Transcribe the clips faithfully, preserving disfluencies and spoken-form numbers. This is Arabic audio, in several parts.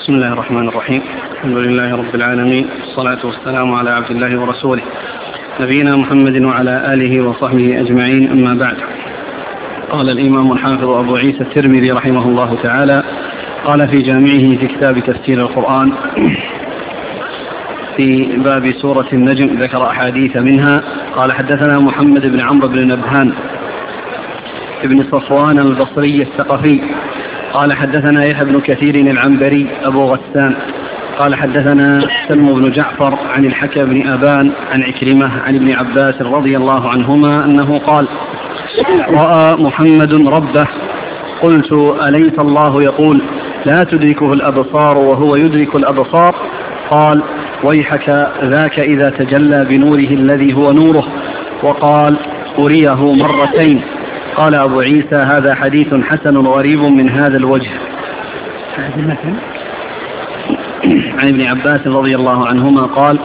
بسم الله الرحمن الرحيم. الحمد لله رب العالمين، الصلاة والسلام على عبد الله ورسوله نبينا محمد وعلى آله وصحبه أجمعين، أما بعد. قال الإمام الحافظ أبو عيسى الترمذي رحمه الله تعالى قال في جامعه في كتاب تفسير القرآن في باب سورة النجم ذكر أحاديث منها. قال حدثنا محمد بن عمرو بن نبهان ابن صفوان البصري الثقفي قال حدثنا يحيى بن كثير العنبري أبو غسان قال حدثنا سلم بن جعفر عن الحكم بن أبان عن عكرمة عن ابن عباس رضي الله عنهما أنه قال: رأى محمد ربه. قلت: أليس الله يقول لا تدركه الأبصار وهو يدرك الأبصار؟ قال: ويحك ذاك إذا تجلى بنوره الذي هو نوره. وقال: أريه مرتين. قال أبو عيسى: هذا حديث حسن غريب من هذا الوجه. عن ابن عباس رضي الله عنهما قال: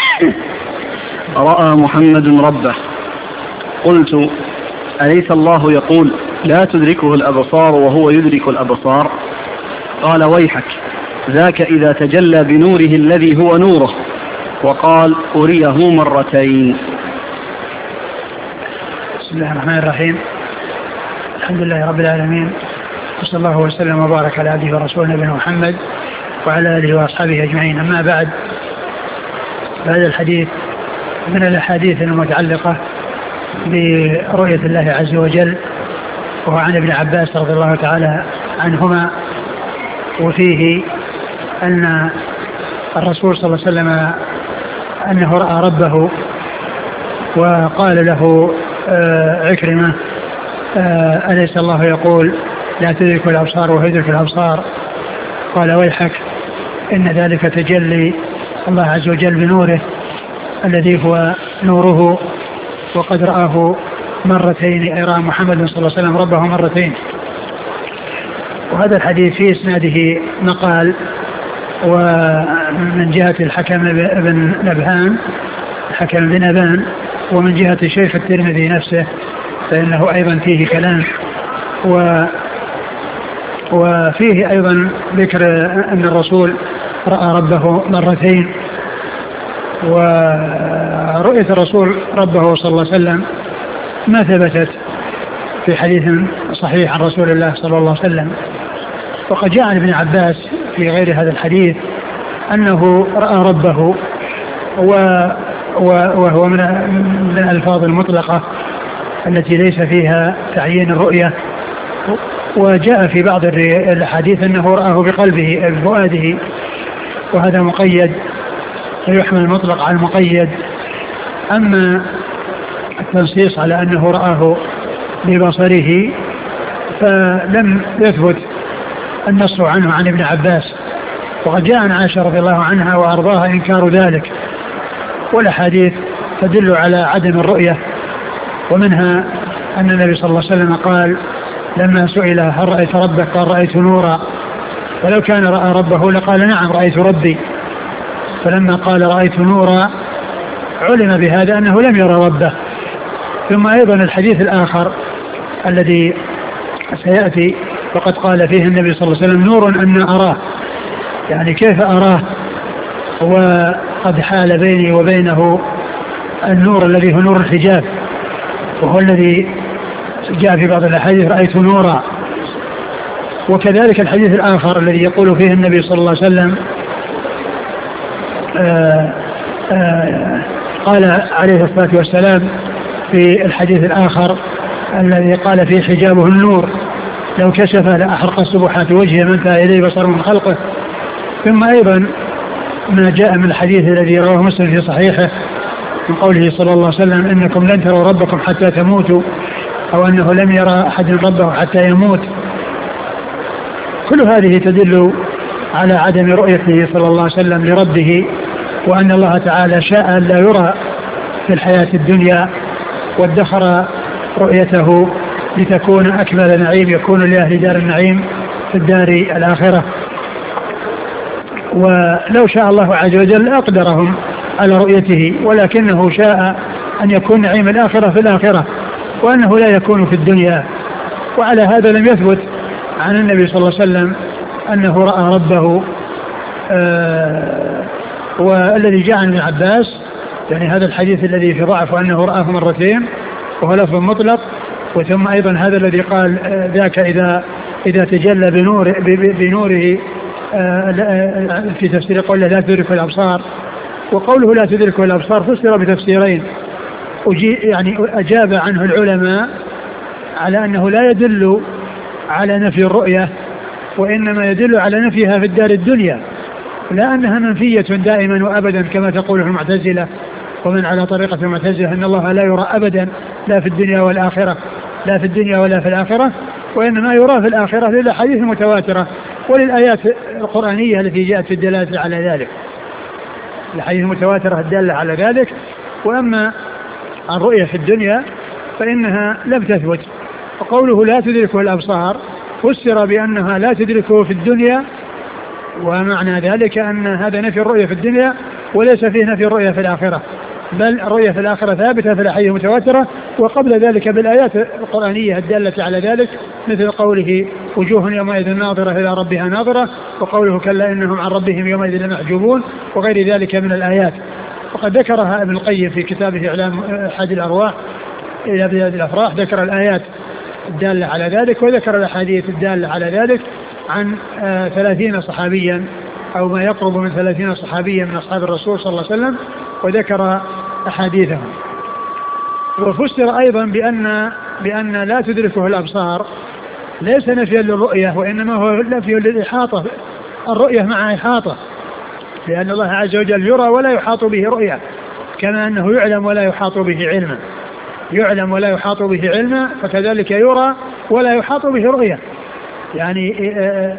رأى محمد ربه. قلت: أليس الله يقول لا تدركه الأبصار وهو يدرك الأبصار؟ قال: ويحك ذاك إذا تجلى بنوره الذي هو نوره. وقال: أريه مرتين. بسم الله الرحمن الرحيم. الحمد لله رب العالمين، وصلى الله وسلم وبارك على عبده ورسوله نبينا محمد وعلى آله وأصحابه أجمعين، أما بعد. هذا الحديث من الأحاديث المتعلقة برؤية الله عز وجل، وهو عن ابن عباس رضي الله تعالى عنهما، وفيه أن الرسول صلى الله عليه وسلم أنه رأى ربه، وقال له عكرمة: أليس الله يقول لا تدرك الأبصار وهو يدرك الأبصار؟ قال: ويحك إن ذلك تجلي الله عز وجل بنوره الذي هو نوره، وقد رآه مرتين، أي رأى محمد صلى الله عليه وسلم ربه مرتين. وهذا الحديث في إسناده مقال، ومن جهة الحكم بن نبهان الحكم بن أبان، ومن جهة الشيخ الترمذي نفسه فإنه أيضا فيه كلام. و وفيه أيضا ذكر أن الرسول رأى ربه مرتين، ورؤية الرسول ربه صلى الله عليه وسلم ما ثبتت في حديث صحيح عن رسول الله صلى الله عليه وسلم. وقد جاء عن ابن عباس في غير هذا الحديث أنه رأى ربه، وهو من الألفاظ المطلقة التي ليس فيها تعيين الرؤية. وجاء في بعض الحديث أنه رآه بقلبه بفؤاده، وهذا مقيد، ويحمل المطلق على المقيد. أما التنصيص على أنه رآه ببصره فلم يثبت النص عنه عن ابن عباس. وقد جاء عن عائشة رضي الله عنها وأرضاها إنكار ذلك، والأحاديث تدل على عدم الرؤية. ومنها أن النبي صلى الله عليه وسلم قال لما سئل: هل رأيت ربك؟ قال: رأيت نورا. ولو كان رأى ربه لقال: نعم رأيت ربي. فلما قال رأيت نورا علم بهذا أنه لم يرى ربه. ثم أيضا الحديث الآخر الذي سيأتي، وقد قال فيه النبي صلى الله عليه وسلم: نور أن أراه، يعني كيف أراه وقد حال بيني وبينه النور الذي هو نور الحجاب، وهو الذي جاء في بعض الأحاديث: رأيت نورا. وكذلك الحديث الآخر الذي يقول فيه النبي صلى الله عليه وسلم آآ آآ قال عليه الصلاة والسلام في الحديث الآخر الذي قال فيه: حجابه النور، لو كشف لأحرق سبحات وجهه من انتهى إليه بصر من خلقه. ثم أيضا ما جاء من الحديث الذي رواه مسلم في صحيحه من قوله صلى الله عليه وسلم: إنكم لن تروا ربكم حتى تموتوا، أو أنه لم يرى أحد ربه حتى يموت. كل هذه تدل على عدم رؤيته صلى الله عليه وسلم لربه، وأن الله تعالى شاء أن لا يرى في الحياة الدنيا، وادخر رؤيته لتكون أكمل نعيم يكون لأهل دار النعيم في الدار الآخرة. ولو شاء الله عز وجل أقدرهم على رؤيته، ولكنه شاء أن يكون نعيم الآخرة في الآخرة، وأنه لا يكون في الدنيا. وعلى هذا لم يثبت عن النبي صلى الله عليه وسلم أنه رأى ربه آه والذي جاء عن ابن عباس يعني هذا الحديث الذي في ضعف وأنه رآه مرتين وهو لفظ مطلق. وثم أيضا هذا الذي قال ذاك إذا إذا تجلى بنور بنوره في تفسير قوله لا تدرك الأبصار، وقوله لا تدرك الأبصار فسر بتفسيرين يعني أجاب عنه العلماء على أنه لا يدل على نفي الرؤية وإنما يدل على نفيها في الدار الدنيا، لا أنها منفية دائما وأبدا كما تقوله المعتزلة ومن على طريقة المعتزلة أن الله لا يرى أبدا لا في الدنيا والآخرة لا في الدنيا ولا في الآخرة، وإنما يرى في الآخرة للأحاديث المتواترة وللآيات القرآنية التي جاءت في الدلالة على ذلك، الأحاديث المتواترة الدالة على ذلك. وأما الرؤية في الدنيا فإنها لم تثبت، وقوله لا تدركه الأبصار فسر بأنها لا تدركه في الدنيا، ومعنى ذلك أن هذا نفي الرؤية في الدنيا وليس فيه نفي الرؤية في الآخرة، بل الرؤية في الآخرة ثابتة في الأحاديث المتواترة وقبل ذلك بالآيات القرآنية الدالة على ذلك، مثل قوله وجوه يومئذ ناظرة إلى ربها ناظرة، وقوله كلا إنهم عن ربهم يومئذ لمحجوبون، وغير ذلك من الآيات. وقد ذكرها ابن القيم في كتابه إعلام أحد الأرواح إلى بلاد الأفراح، ذكر الآيات الدالة على ذلك وذكر الأحاديث الدالة على ذلك عن آه ثلاثين صحابيا أو ما يقرب من ثلاثين صحابيا من أصحاب الرسول صلى الله عليه وسلم، وذكر أحاديثهم. وفسر أيضا بأن بأن لا تدركه الأبصار ليس نفيا للرؤية وإنما هو نفي للإحاطة، الرؤية مع إحاطة، لأن الله عز وجل يرى ولا يحاط به رؤية، كما أنه يعلم ولا يحاط به علما، يعلم ولا يحاط به علما فكذلك يرى ولا يحاط به رؤية. يعني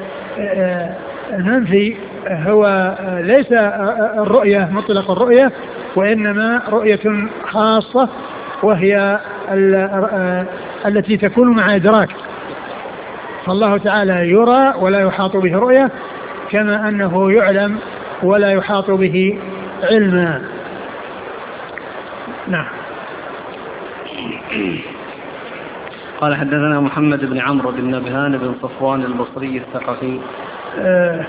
المنفي هو ليس الرؤية مطلق الرؤية وإنما رؤية خاصة وهي التي تكون مع إدراك، فالله تعالى يرى ولا يحاط به رؤية كما أنه يعلم ولا يحاط به علما. نعم. قال حدثنا محمد بن عمرو بن نبهان بن صفوان البصري الثقفي. أه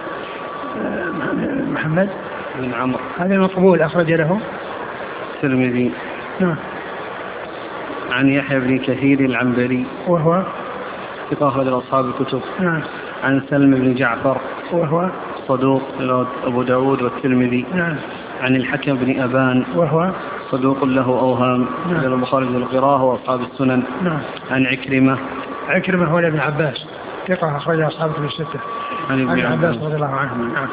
محمد بن عمرو هذا مقبول أخرج له الترمذي. نعم. عن يحيى بن كثير العنبري وهو ثقة أخرج أصحاب الكتب. نعم. عن سلم بن جعفر وهو صدوق أبو داود والترمذي. نعم. عن الحكم بن أبان وهو صدوق له أوهام. نعم. البخاري بن القراءة وأصحاب السنن. نعم. عن عكرمة عكرمة هو ابن عباس ثقة أخرج أصحاب الكتب الستة. عن ابن عباس رضي الله عنه. نعم.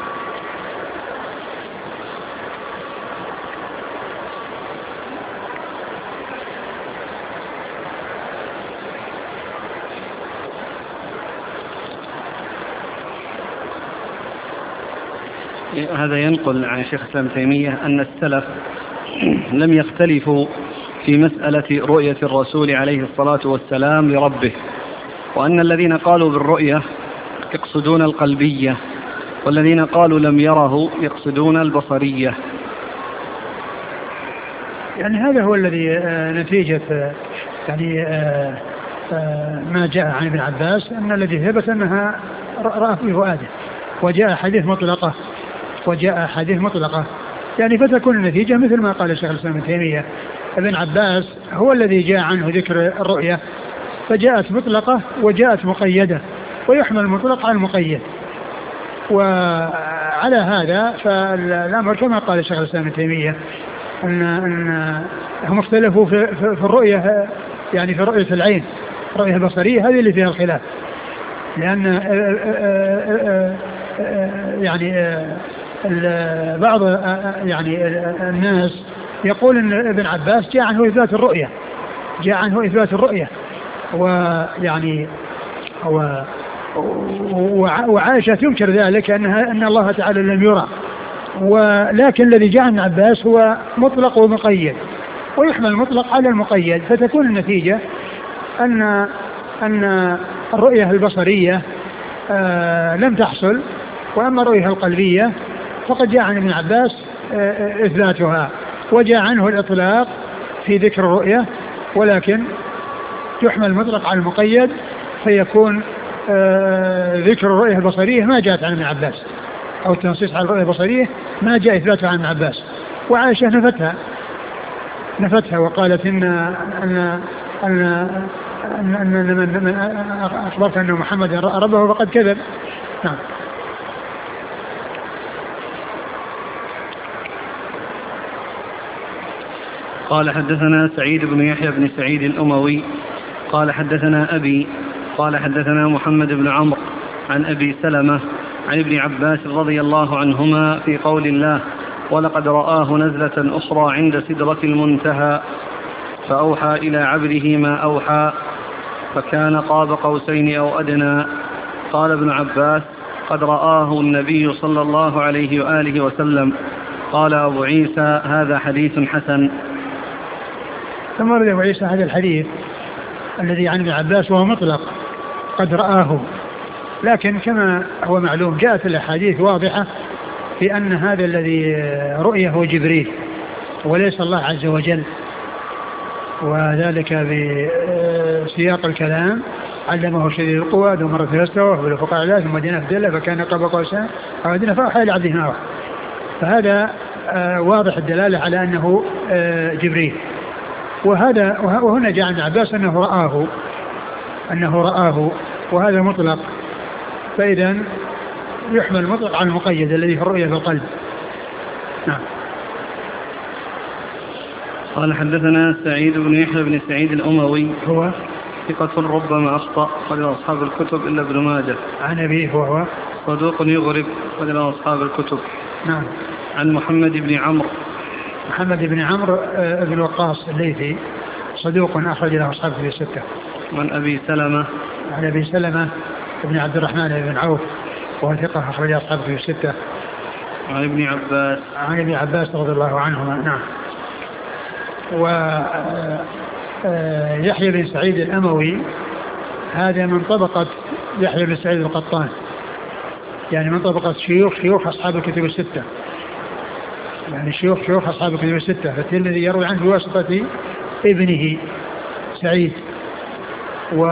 هذا ينقل عن شيخ الإسلام ابن تيمية أن السلف لم يختلفوا في مسألة رؤية الرسول عليه الصلاة والسلام لربه، وأن الذين قالوا بالرؤية يقصدون القلبية والذين قالوا لم يره يقصدون البصرية. يعني هذا هو الذي نتيجة يعني ما جاء عن ابن عباس أن الذي ثبت أنها رأى في فؤاده، وجاء حديث مطلقة وجاء حديث مطلقة يعني فتكون النتيجة مثل ما قال الشيخ الإسلام ابن تيمية. ابن عباس هو الذي جاء عنه ذكر الرؤية فجاءت مطلقة وجاءت مقيدة ويحمل المطلق على المقيد، وعلى هذا فالأمر كما قال الشيخ الإسلام ابن تيمية أن, أن هم اختلفوا في, في, في الرؤية، يعني في رؤية العين الرؤية البصرية هذه اللي فيها الخلاف، لأن يعني بعض يعني الناس يقول ان ابن عباس جاء عنه إثبات الرؤية جاء عنه إثبات الرؤية ويعني و وعائشة تنكر ذلك أنها أن الله تعالى لم يرى، ولكن الذي جاء عن عباس هو مطلق ومقيد ويحمل المطلق على المقيد، فتكون النتيجة أن أن الرؤية البصرية آه لم تحصل، وأما الرؤية القلبية فقد جاء عن ابن عباس آه إثباتها، وجاء عنه الإطلاق في ذكر الرؤية، ولكن يحمل المطلق على المقيد فيكون آه ذكر الرؤية البصرية ما جاءت عن ابن عباس أو التنصيص على الرؤية البصرية ما جاء إثباتها عن ابن عباس. وعائشة نفتها نفتها وقالت إن أن أن أن, أن من, من أخبرت أن محمد رأى ربه فقد كذب. نعم. قال حدثنا سعيد بن يحيى بن سعيد الأموي قال حدثنا أبي قال حدثنا محمد بن عمرو عن أبي سلمة عن ابن عباس رضي الله عنهما في قول الله ولقد رآه نزلة أخرى عند سدرة المنتهى فأوحى إلى عبده ما أوحى فكان قاب قوسين أو أدنى. قال ابن عباس قد رآه النبي صلى الله عليه وآله وسلم. قال أبو عيسى هذا حديث حسن. ثم رد أبو عيسى هذا الحديث الذي عن ابن عباس وهو مطلق قد رآه، لكن كما هو معلوم جاءت الأحاديث واضحة في أن هذا الذي رؤيه هو جبريل وليس الله عز وجل، وذلك بسياق الكلام علمه شديد القوى ذو مرة فاستوى بالأفق الأعلى ثم دنا فدل فكان قاب قوسين أو أدنى فأوحى إلى عبده ما أوحى. فهذا واضح الدلالة على أنه جبريل. وهذا وهنا جاء عن عباس أنه رآه أنه رآه وهذا مطلق، فإذا يحمل المطلق على المقيد الذي في الرؤية في القلب. نعم. قال حدثنا سعيد بن يحيى بن سعيد الأموي هو ثقة ربما أخطأ قال أصحاب الكتب إلا ابن ماجه. عن أبيه هو صدوق يغرب قال أصحاب الكتب. نعم. عن محمد بن عمرو محمد بن عمرو بن وقاص الليثي صدوق أخرج له أصحاب في الستة. عن أبي سلمة عن أبي سلمة بن عبد الرحمن بن عوف وهو ثقة أخرج أصحاب في الستة. عن ابن عباس عن ابن عباس رضي الله عنهما. نعم. ويحيى بن سعيد الأموي هذا من طبقة يحيى بن سعيد القطان، يعني من طبقة شيوخ شيوخ أصحاب الكتب الستة، يعني شيوخ شيوخ أصحاب الكتب الستة، فالذي يروي عنه بواسطة ابنه سعيد. و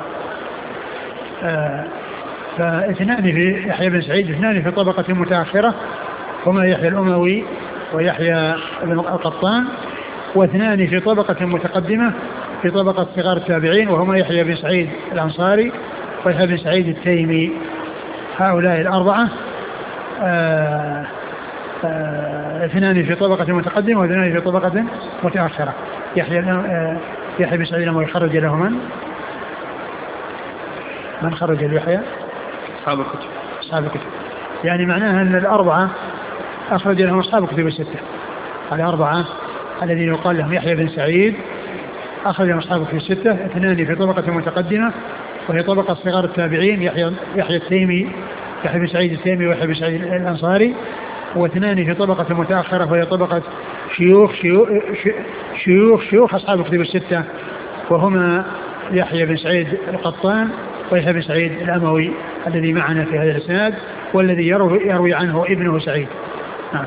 فاثنان في يحيى بن سعيد اثنان في طبقة متأخرة هما يحيى الأموي ويحيى بن القطان، واثنان في طبقة متقدمة في طبقة صغار التابعين وهما يحيى بن سعيد الأنصاري ويحيى بن سعيد التيمي. هؤلاء الأربعة آآ آآ اثنان في طبقة متقدمة واثنان في طبقة متأخرة. يحيى يحيى بن سعيد الأموي خرج له من؟ من خرج ليحيى؟ أصحاب الكتب. أصحاب الكتب، يعني معناها أن الأربعة أخرج لهم أصحاب الكتب الستة. الأربعة الذين يقال لهم يحيى بن سعيد أخرج لهم أصحاب الكتب الستة، اثنان في طبقة متقدمة وهي طبقة صغار التابعين يحيى يحيى التيمي يحيى بن سعيد التيمي ويحيى بن سعيد الأنصاري، واثنان في طبقة متأخرة وهي طبقة شيوخ شيوخ شيوخ, شيوخ أصحاب الكتب الستة وهما يحيى بن سعيد القطان ويحيى بن سعيد الأموي الذي معنا في هذا الإسناد والذي يروي, يروي عنه ابنه سعيد. نعم.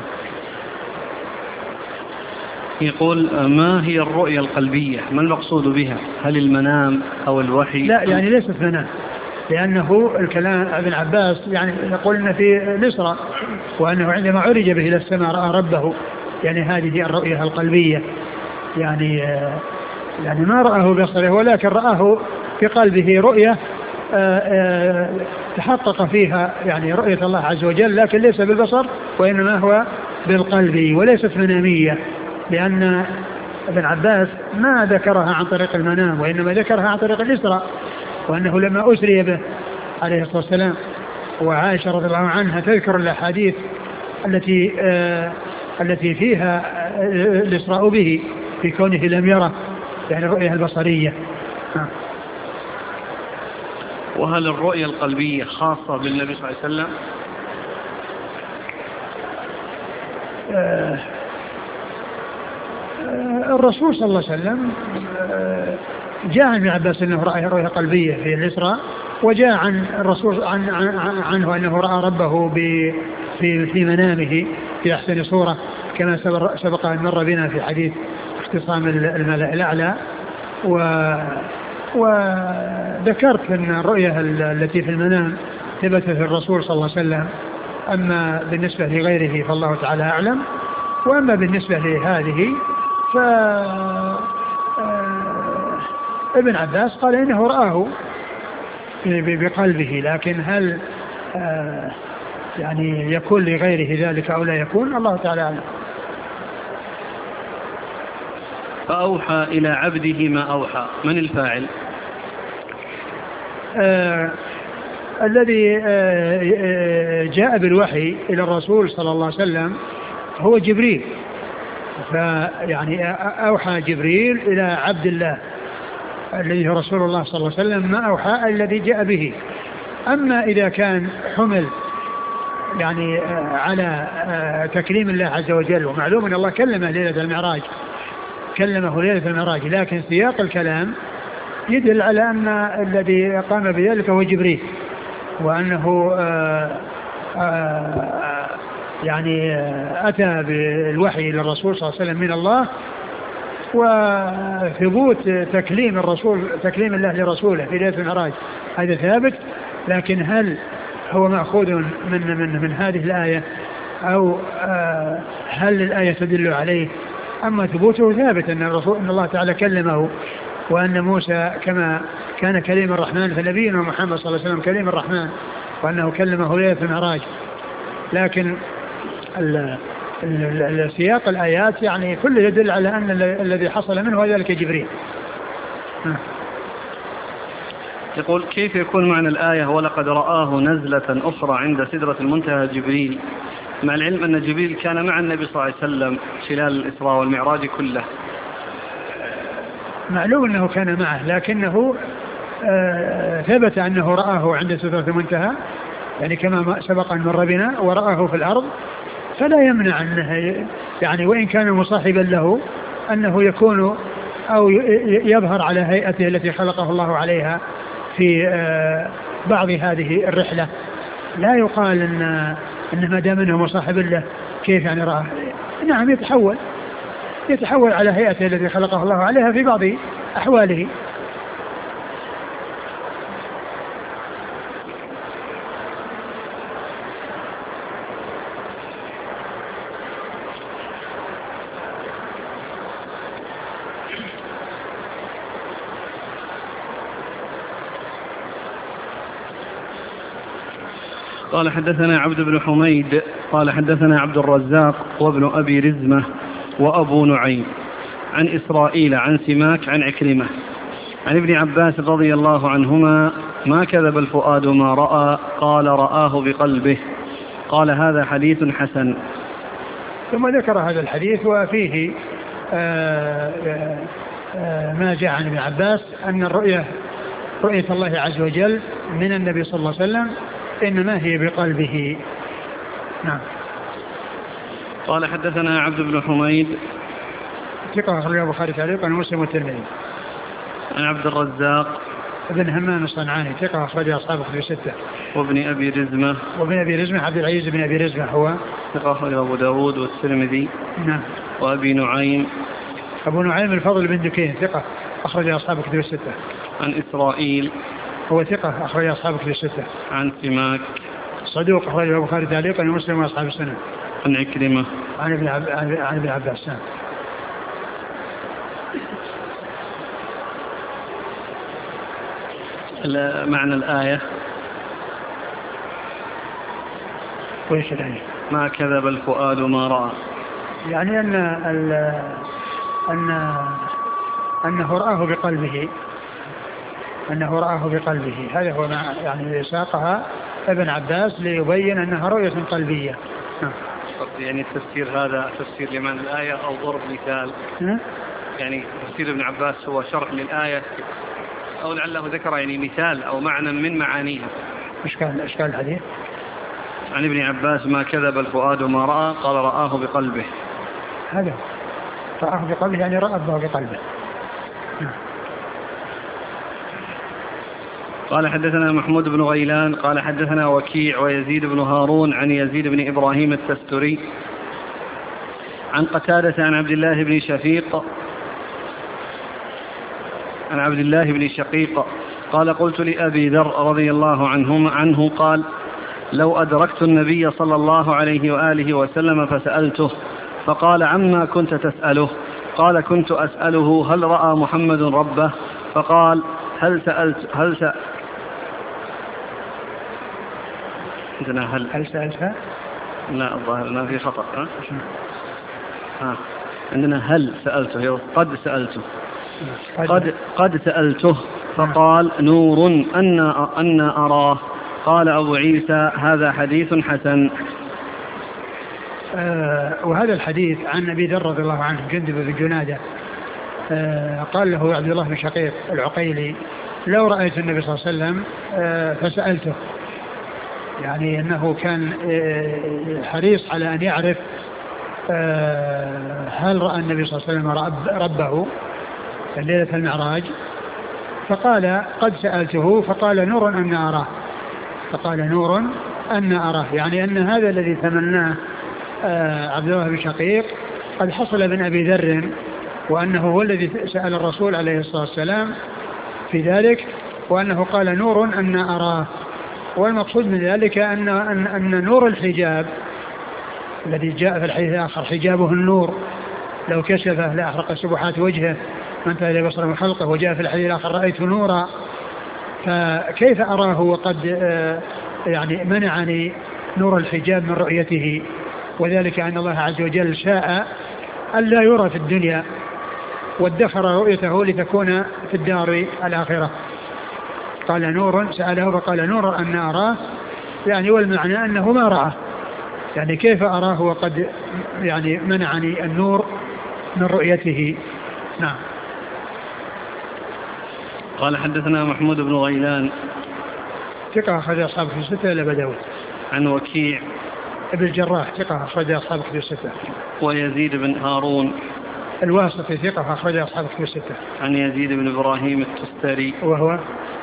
يقول ما هي الرؤية القلبية؟ ما المقصود بها؟ هل المنام أو الوحي؟ لا، يعني ليست منام، لأنه الكلام ابن عباس يعني يقول إن في الإسراء وأنه عندما عرج به إلى السماء رأى ربه، يعني هذه الرؤية القلبية، يعني يعني ما رآه بصره ولكن رآه في قلبه رؤية تحقق فيها يعني رؤية الله عز وجل، لكن ليس بالبصر وإنما هو بالقلب وليست منامية، لأن ابن عباس ما ذكرها عن طريق المنام وإنما ذكرها عن طريق الإسراء، وأنه لما أسري به عليه الصلاة والسلام وعائشة رضي الله عنها تذكر الأحاديث التي آه التي فيها الإسراء به في كونه لم يره، يعني الرؤية البصرية. آه. وهل الرؤية القلبية خاصة بالنبي صلى الله عليه وسلم؟ آه الرسول صلى الله عليه وسلم جاء عن ابن عباس انه راى رؤيه قلبيه في الاسراء، وجاء عن الرسول عن عن عنه انه راى ربه في في منامه في احسن صوره، كما سبق ان مر بنا في حديث اختصام الملأ الاعلى. و وذكرت ان الرؤيه التي في المنام ثبتت في الرسول صلى الله عليه وسلم أما بالنسبة لغيره فالله تعالى أعلم. وأما بالنسبة لهذه ف ابن عباس قال إنه رآه بقلبه، لكن هل يعني يكون لغيره ذلك أو لا يكون، الله تعالى أعلم. فأوحى إلى عبده ما أوحى، من الفاعل؟ آه الذي آه جاء بالوحي إلى الرسول صلى الله عليه وسلم هو جبريل، فيعني أوحى جبريل إلى عبد الله الذي هو رسول الله صلى الله عليه وسلم ما أوحى الذي جاء به. أما إذا كان حمل يعني على تكريم الله عز وجل، ومعلوم أن الله كلمه ليلة المعراج كلمه ليلة المعراج، لكن سياق الكلام يدل على أن الذي قام بذلك هو جبريل، وأنه آآ آآ يعني أتى بالوحي للرسول صلى الله عليه وسلم من الله، وثبوت تكليم الرسول تكليم الله لرسوله في ليلة المعراج هذا ثابت. لكن هل هو مأخوذ من من من هذه الآية أو هل الآية تدل عليه؟ أما ثبوته ثابت أن الرسول أن الله تعالى كلمه، وأن موسى كما كان كليم الرحمن فنبينا محمد صلى الله عليه وسلم كليم الرحمن، وأنه كلمه ليلة المعراج. لكن السياق الآيات يعني كل يدل على أن الذي حصل منه ذلك جبريل. يقول كيف يكون معنى الآية ولقد رآه نزلة أخرى عند سدرة المنتهى جبريل، مع العلم أن جبريل كان مع النبي صلى الله عليه وسلم خلال الإسراء والمعراج كله؟ معلوم أنه كان معه، لكنه آه ثبت أنه رآه عند سدرة المنتهى، يعني كما سبق أن مر بنا، ورآه في الأرض، فلا يمنع أنه يعني وإن كان مصاحبا له أنه يكون أو يظهر على هيئته التي خلقه الله عليها في بعض هذه الرحلة. لا يقال أن أن ما دام أنه مصاحب له كيف يعني رأى. نعم يتحول يتحول على هيئته التي خلقه الله عليها في بعض أحواله. قال حدثنا عبد بن حميد قال حدثنا عبد الرزاق وابن أبي رزمة وأبو نعيم عن إسرائيل عن سماك عن عكرمة عن ابن عباس رضي الله عنهما ما كذب الفؤاد ما رأى قال رآه بقلبه. قال هذا حديث حسن. ثم ذكر هذا الحديث وفيه آآ آآ ما جاء عن ابن عباس أن الرؤية رؤية الله عز وجل من النبي صلى الله عليه وسلم إنما هي بقلبه. نعم. قال حدثنا عبد بن حميد ثقة أخرجه البخاري تعليقا ومسلم والترمذي. عن عبد الرزاق ابن همام الصنعاني ثقة أخرجه أصحاب كتب الستة. وابن أبي رزمة وابن أبي رزمة عبد العزيز بن أبي رزمة هو ثقة أخرجه أبو داود والترمذي. نعم. وأبي نعيم أبو نعيم الفضل بن دكين ثقة أخرجه أصحاب كتب الستة. عن إسرائيل هو ثقة أخرجه أصحاب كتب الستة. عن سماك صدوق أخرجه البخاري تعليقا ومسلم وأصحاب السنة. عن عكرمة عن ابن عب... عن ابن عباس. معنى الآية وإيش الآية؟ ما كذب الفؤاد ما رأى، يعني أن ال... أن أنه رآه بقلبه أنه رآه بقلبه هذا هو ما يعني ساقها ابن عباس ليبين أنها رؤية قلبية. يعني التفسير هذا تفسير لمعنى الآية أو ضرب مثال؟ يعني تفسير ابن عباس هو شرح للآية أو لعله ذكر يعني مثال أو معنى من معانيها. إشكال إشكال الحديث. عن ابن عباس ما كذب الفؤاد ما رأى قال رآه بقلبه. هذا رآه بقلبه يعني رأى الله بقلبه. قال حدثنا محمود بن غيلان قال حدثنا وكيع ويزيد بن هارون عن يزيد بن إبراهيم التستري عن قتادة عن عبد الله بن شقيق عن عبد الله بن شقيق قال قلت لأبي ذر رضي الله عنه عنه قال لو أدركت النبي صلى الله عليه وآله وسلم فسألته فقال عما كنت تسأله؟ قال كنت أسأله هل رأى محمد ربه؟ فقال هل سألت هل سأ... عندنا هل هل سألتها؟ لا الظاهر أنه في خطأ. ها؟ ها. عندنا هل سألته قد سألته قد, قد سألته فقال نور أن أن أراه. قال أبو عيسى هذا حديث حسن. آه وهذا الحديث عن أبي ذر رضي الله عنه جندب بن جنادة آه قال له عبد الله بن شقيق العقيلي لو رأيت النبي صلى الله عليه وسلم آه فسألته، يعني أنه كان آه حريص على أن يعرف آه هل رأى النبي صلى الله عليه وسلم رب ربه ليلة المعراج. فقال قد سألته فقال نور أن أراه، فقال نور أن أراه، يعني أن هذا الذي تمناه آه عبد الله بن شقيق قد حصل من أبي ذر، وأنه هو الذي سأل الرسول عليه الصلاة والسلام في ذلك، وأنه قال نور أن أراه. والمقصود من ذلك أن, أن, أن نور الحجاب الذي جاء في الحديث الآخر حجابه النور لو كشفه لأحرق سبحات وجهه من انتهى بصره من خلقه، وجاء في الحديث الآخر رأيت نورا. فكيف أراه وقد يعني منعني نور الحجاب من رؤيته؟ وذلك أن الله عز وجل شاء ألا يرى في الدنيا وادخر رؤيته لتكون في الدار الآخرة. قال نور سأله فقال نور أن أراه، يعني والمعنى أنه ما رأى، يعني كيف أراه وقد يعني منعني النور من رؤيته. نعم. قال حدثنا محمود بن غيلان ثقة أخرج أصحاب في الستة إلى بداود. عن وكيع ابن الجراح ثقة أخرج أصحاب في الستة. ويزيد بن هارون الواسطي ثقة أخرج أصحاب في الستة. عن يزيد بن إبراهيم التستري وهو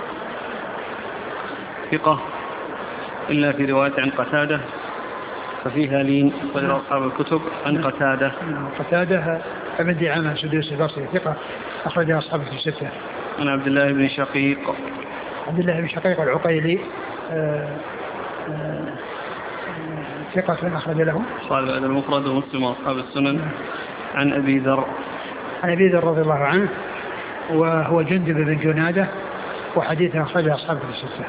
ثقة إلا في رواية عن قتادة ففيها لين غير أصحاب الكتب. عن قتادة قتادة ابن دعامة سدوسي البصري ثقة أخرج أصحاب في الستة. عن عبد الله بن شقيق عبد الله بن شقيق العقيلي آآ آآ ثقة أخرج له قال بعد المفرد ومسلم وأصحاب السنن. عن أبي ذر عن أبي ذر رضي الله عنه وهو جندب بن جنادة وحديثه أخرج أصحاب في الستة.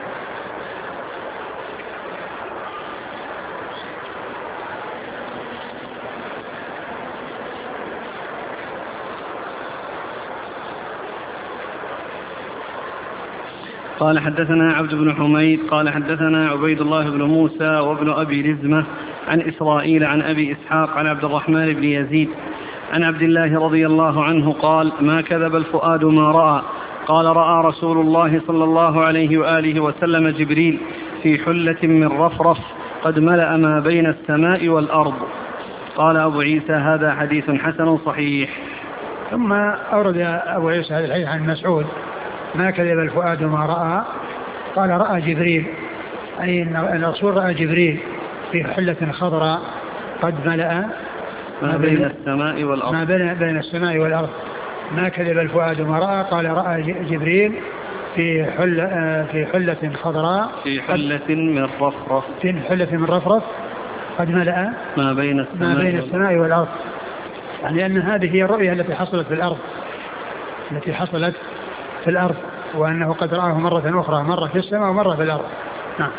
قال حدثنا عبد بن حميد قال حدثنا عبيد الله بن موسى وابن أبي رزمة عن إسرائيل عن أبي إسحاق عن عبد الرحمن بن يزيد عن عبد الله رضي الله عنه قال ما كذب الفؤاد ما رأى. قال رأى رسول الله صلى الله عليه وآله وسلم جبريل في حلة من رفرف قد ملأ ما بين السماء والأرض. قال أبو عيسى هذا حديث حسن صحيح. ثم أورد أبو عيسى هذا الحديث عن مسعود ما كذب الفؤاد ما رأى. قال رأى جبريل، أي أن الرسول رأى جبريل في حلة خضراء قد ملأ ما بين السماء والأرض ما بين, بين السماء والأرض. ما كذب الفؤاد ما رأى. قال رأى جبريل في حلة في حلة خضراء في حلة من رفرف في حلة من رفرف قد ملأ ما بين السماء, ما بين السماء والأرض. يعني أن هذه هي الرؤية التي حصلت في الأرض التي حصلت في الأرض وأنه قد رآه مرة أخرى، مرة في السماء ومرة في الأرض. نعم.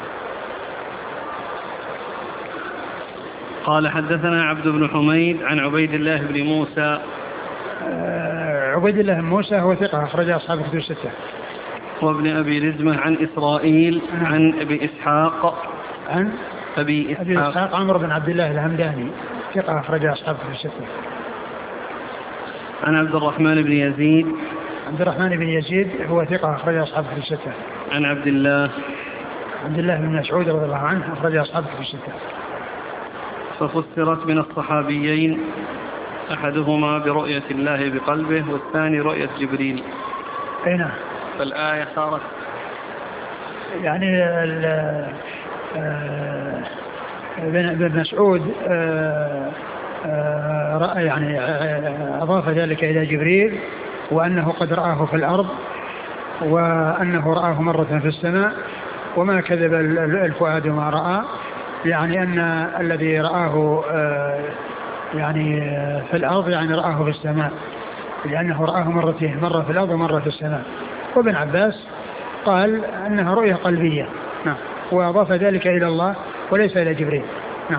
قال حدثنا عبد بن حميد عن عبيد الله بن موسى. آه عبيد الله بن موسى هو ثقة أخرج أصحاب الكتب الستة. وابن أبي رزمة عن إسرائيل نعم. عن أبي إسحاق عن أبي إسحاق, أبي إسحاق عمرو بن عبد الله الهمداني ثقة أخرج أصحاب الكتب الستة. عن عبد الرحمن بن يزيد عبد الرحمن بن يزيد هو ثقة أخرج أصحاب الكتب الستة. عن عبد الله عبد الله بن مسعود رضي الله عنه أخرج أصحاب الكتب الستة. ففسرت من الصحابيين أحدهما برؤية الله بقلبه والثاني رؤية جبريل. أي نعم. فالآية صارت يعني ابن مسعود رأى يعني أضاف ذلك إلى جبريل وأنه قد رآه في الأرض وأنه رآه مرة في السماء وما كذب الفؤاد ما رأى، يعني أن الذي رآه يعني في الأرض يعني رآه في السماء، لأنه رآه مرتين، مرة في الأرض ومرة في السماء. وابن عباس قال أنها رؤية قلبية، نعم، وأضاف ذلك إلى الله وليس إلى جبريل. نعم.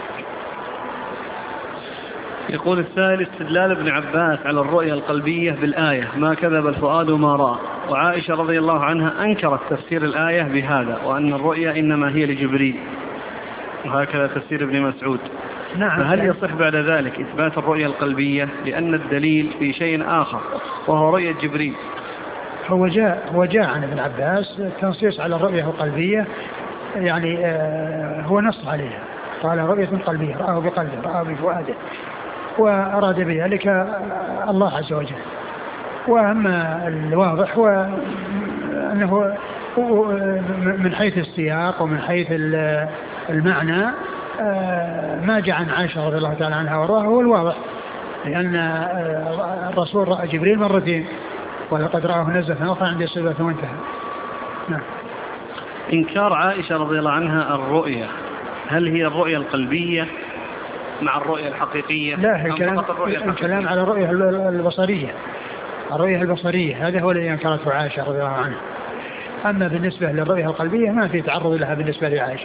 يقول السائل: استدلال ابن عباس على الرؤية القلبية بالآية ما كذب الفؤاد ما رأى، وعائشة رضي الله عنها أنكرت تفسير الآية بهذا، وأن الرؤية إنما هي لجبريل، وهكذا تفسير ابن مسعود. نعم. فهل يصح بعد ذلك إثبات الرؤية القلبية لأن الدليل في شيء آخر وهو رؤية جبريل؟ هو جاء هو جاء عن ابن عباس التنصيص على الرؤية القلبية، يعني آه هو نص عليها، قال رؤية قلبية رآه بقلبه رآه بفؤاده، وأراد بذلك الله عز وجل. وأما الواضح هو أنه من حيث السياق ومن حيث المعنى ما جاء عن عائشة رضي الله تعالى عنها وارضاها هو الواضح، لأن الرسول رأى جبريل مرتين، ولقد رآه نزلة أخرى عند السدرة وانتهى. نعم. إنكار عائشة رضي الله عنها الرؤية، هل هي الرؤية القلبية مع الرؤية الحقيقية؟ لا، الكلام, الكلام على الرؤية البصرية، الرؤية البصرية هذا هو الذي أنكرته عائشة رضي الله عنها. أما بالنسبة للرؤية القلبية ما في تعرض لها بالنسبة لعائشة.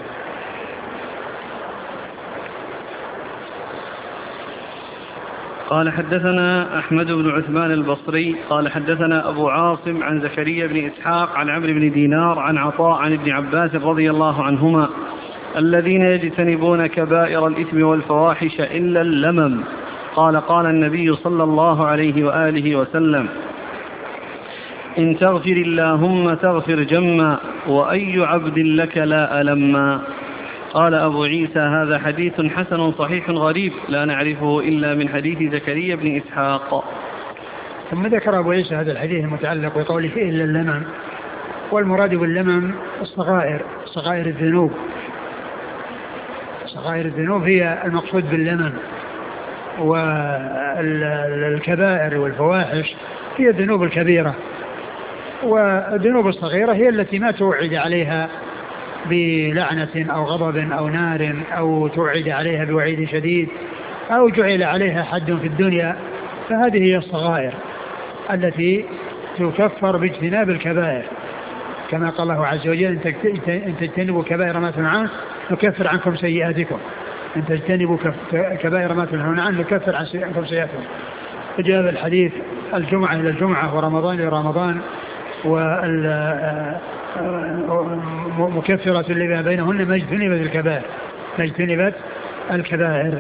قال: حدثنا أحمد بن عثمان البصري قال حدثنا أبو عاصم عن زكريا بن إسحاق عن عمرو بن دينار عن عطاء عن ابن عباس رضي الله عنهما: الذين يجتنبون كبائر الإثم والفواحش إلا اللمم. قال: قال النبي صلى الله عليه وآله وسلم: إن تغفر اللهم تغفر جما، وأي عبد لك لا ألما. قال أبو عيسى: هذا حديث حسن صحيح غريب لا نعرفه إلا من حديث زكريا بن إسحاق. ثم ذكر أبو عيسى هذا الحديث المتعلق بقوله إلا اللمم، والمراد باللمم الصغائر، صغائر الذنوب. صغائر الذنوب هي المقصود باللمم، والكبائر والفواحش هي الذنوب الكبيرة، والذنوب الصغيرة هي التي ما توعد عليها بلعنة أو غضب أو نار، أو توعد عليها بوعيد شديد، أو جعل عليها حد في الدنيا، فهذه هي الصغائر التي تكفر باجتناب الكبائر، كما قال الله عز وجل: إن تجتنبوا كبائر ما تنهون عنه نكفر عنكم سيئاتكم. إن تجتنبوا كبائر ما تنهون عنه نكفر عنكم سيئاتكم. فجاء الحديث: الجمعة إلى الجمعة ورمضان إلى رمضان، ومكفرة لما بينهن ما اجتنبت الكبائر، ما اجتنبت الكبائر.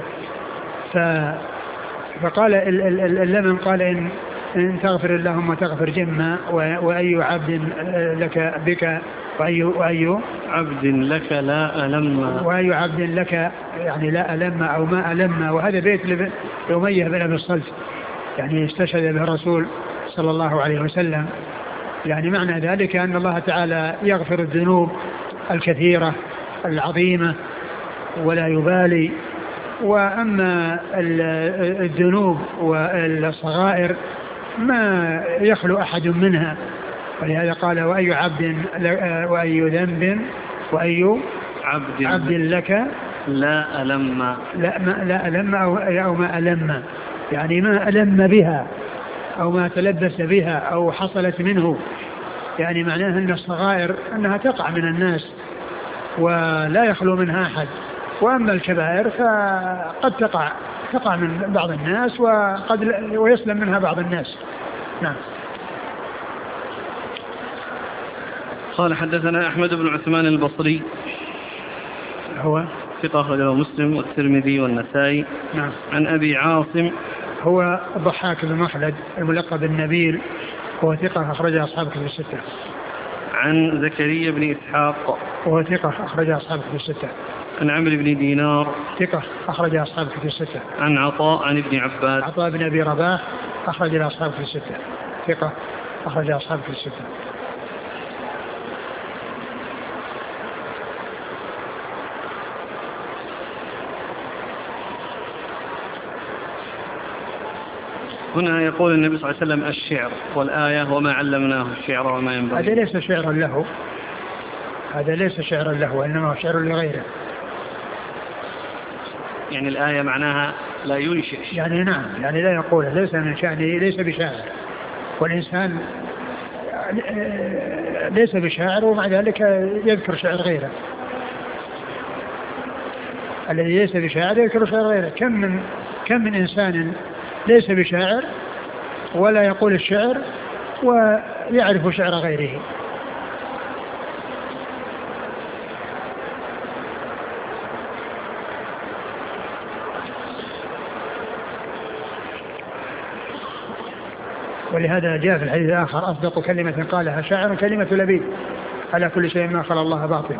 فقال اللمم قال: إن, إن تغفر اللهم تغفر جما، وأي عبد لك بك وأي, وأي عبد لك لا ألم، وأي عبد لك يعني لا ألم أو ما ألم. وهذا بيت لأمية بن أبي الصلت، يعني استشهد به الرسول صلى الله عليه وسلم. يعني معنى ذلك أن الله تعالى يغفر الذنوب الكثيرة العظيمة ولا يبالي، وأما الذنوب والصغائر ما يخلو أحد منها. ولهذا قال: وأي عبد وأي ذنب وأي عبد, عبد لك لا ألم، لا, ما لا ألم أو, أو ما ألم، يعني ما ألم بها أو ما تلبس بها أو حصلت منه. يعني معناه أن الصغائر أنها تقع من الناس ولا يخلو منها أحد، وأما الكبائر فقد تقع تقع من بعض الناس وقد ويسلم منها بعض الناس. نعم. قال: حدثنا أحمد بن عثمان البصري هو ثقة أخرجه مسلم والترمذي والنسائي. نعم. عن أبي عاصم هو ضحاك بن مخلد الملقب النبيل، هو ثقة أخرج أصحاب كتب الستة. عن زكريا بن إسحاق وهو ثقة أخرج أصحاب كتب الستة. عن عمرو بن دينار ثقة أخرج أصحاب كتب الستة. عن عطاء عن ابن عباس عطاء بن أبي رباح أخرج أصحاب كتب الستة، ثقة أخرج أصحاب كتب الستة. هنا يقول النبي صلى الله عليه وسلم: الشعر والآية وما علمناه الشعر وما ينبغي. هذا ليس شعرا له، هذا ليس شعرا له وإنما هو شعر لغيره. يعني الآية معناها لا ينشئ، يعني نعم، يعني لا يقوله، ليس من شأنه، ليس بشاعر، والإنسان ليس بشاعر ومع ذلك يذكر شعر غيره. الذي ليس بشاعر يذكر شعر غيره. كم من كم من إنسان ليس بشاعر ولا يقول الشعر ويعرف شعر غيره. ولهذا جاء في الحديث الآخر: أصدق كلمة قالها شاعر كلمة لبيد، على كل شيء ما خلا الله باطل.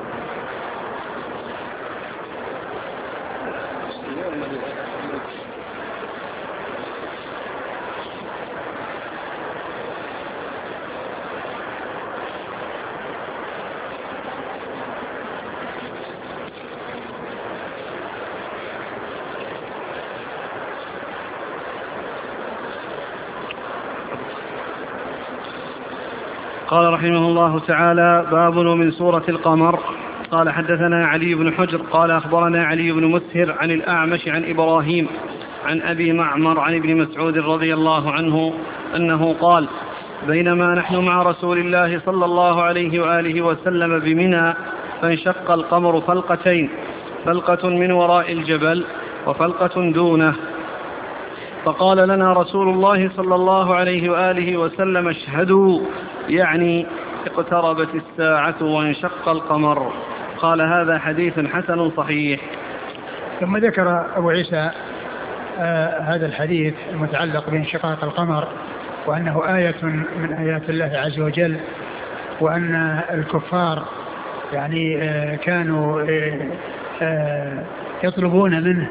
قال رحمه الله تعالى: باب من سورة القمر. قال حدثنا علي بن حجر قال أخبرنا علي بن مسهر عن الأعمش عن إبراهيم عن أبي معمر عن ابن مسعود رضي الله عنه أنه قال: بينما نحن مع رسول الله صلى الله عليه وآله وسلم بمنى فانشق القمر فلقتين، فلقة من وراء الجبل وفلقة دونه، فقال لنا رسول الله صلى الله عليه وآله وسلم: اشهدوا، يعني اقتربت الساعة وانشق القمر. قال: هذا حديث حسن صحيح. ثم ذكر أبو عيسى آه هذا الحديث المتعلق بانشقاق القمر، وأنه آية من آيات الله عز وجل، وأن الكفار يعني آه كانوا آه آه يطلبون منه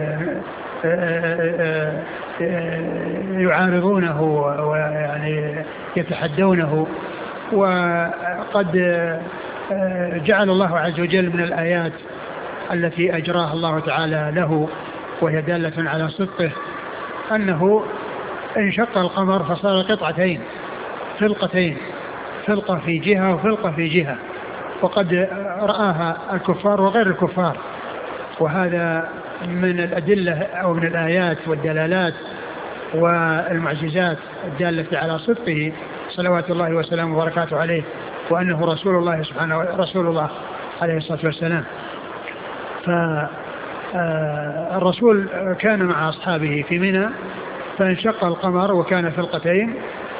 يعارضونه ويعني يتحدونه. وقد جعل الله عز وجل من الآيات التي أجراها الله تعالى له وهي دالة على صدقه أنه انشق القمر فصار قطعتين، فلقتين، فلقة في جهة وفلقة في جهة، وقد رآها الكفار وغير الكفار. وهذا من الأدلة أو من الآيات والدلالات والمعجزات الدالة على صدقه صلوات الله وسلامه وبركاته عليه، وأنه رسول الله سبحانه رسول الله عليه الصلاة والسلام. فالرسول كان مع أصحابه في منى فانشق القمر وكان فلقتين،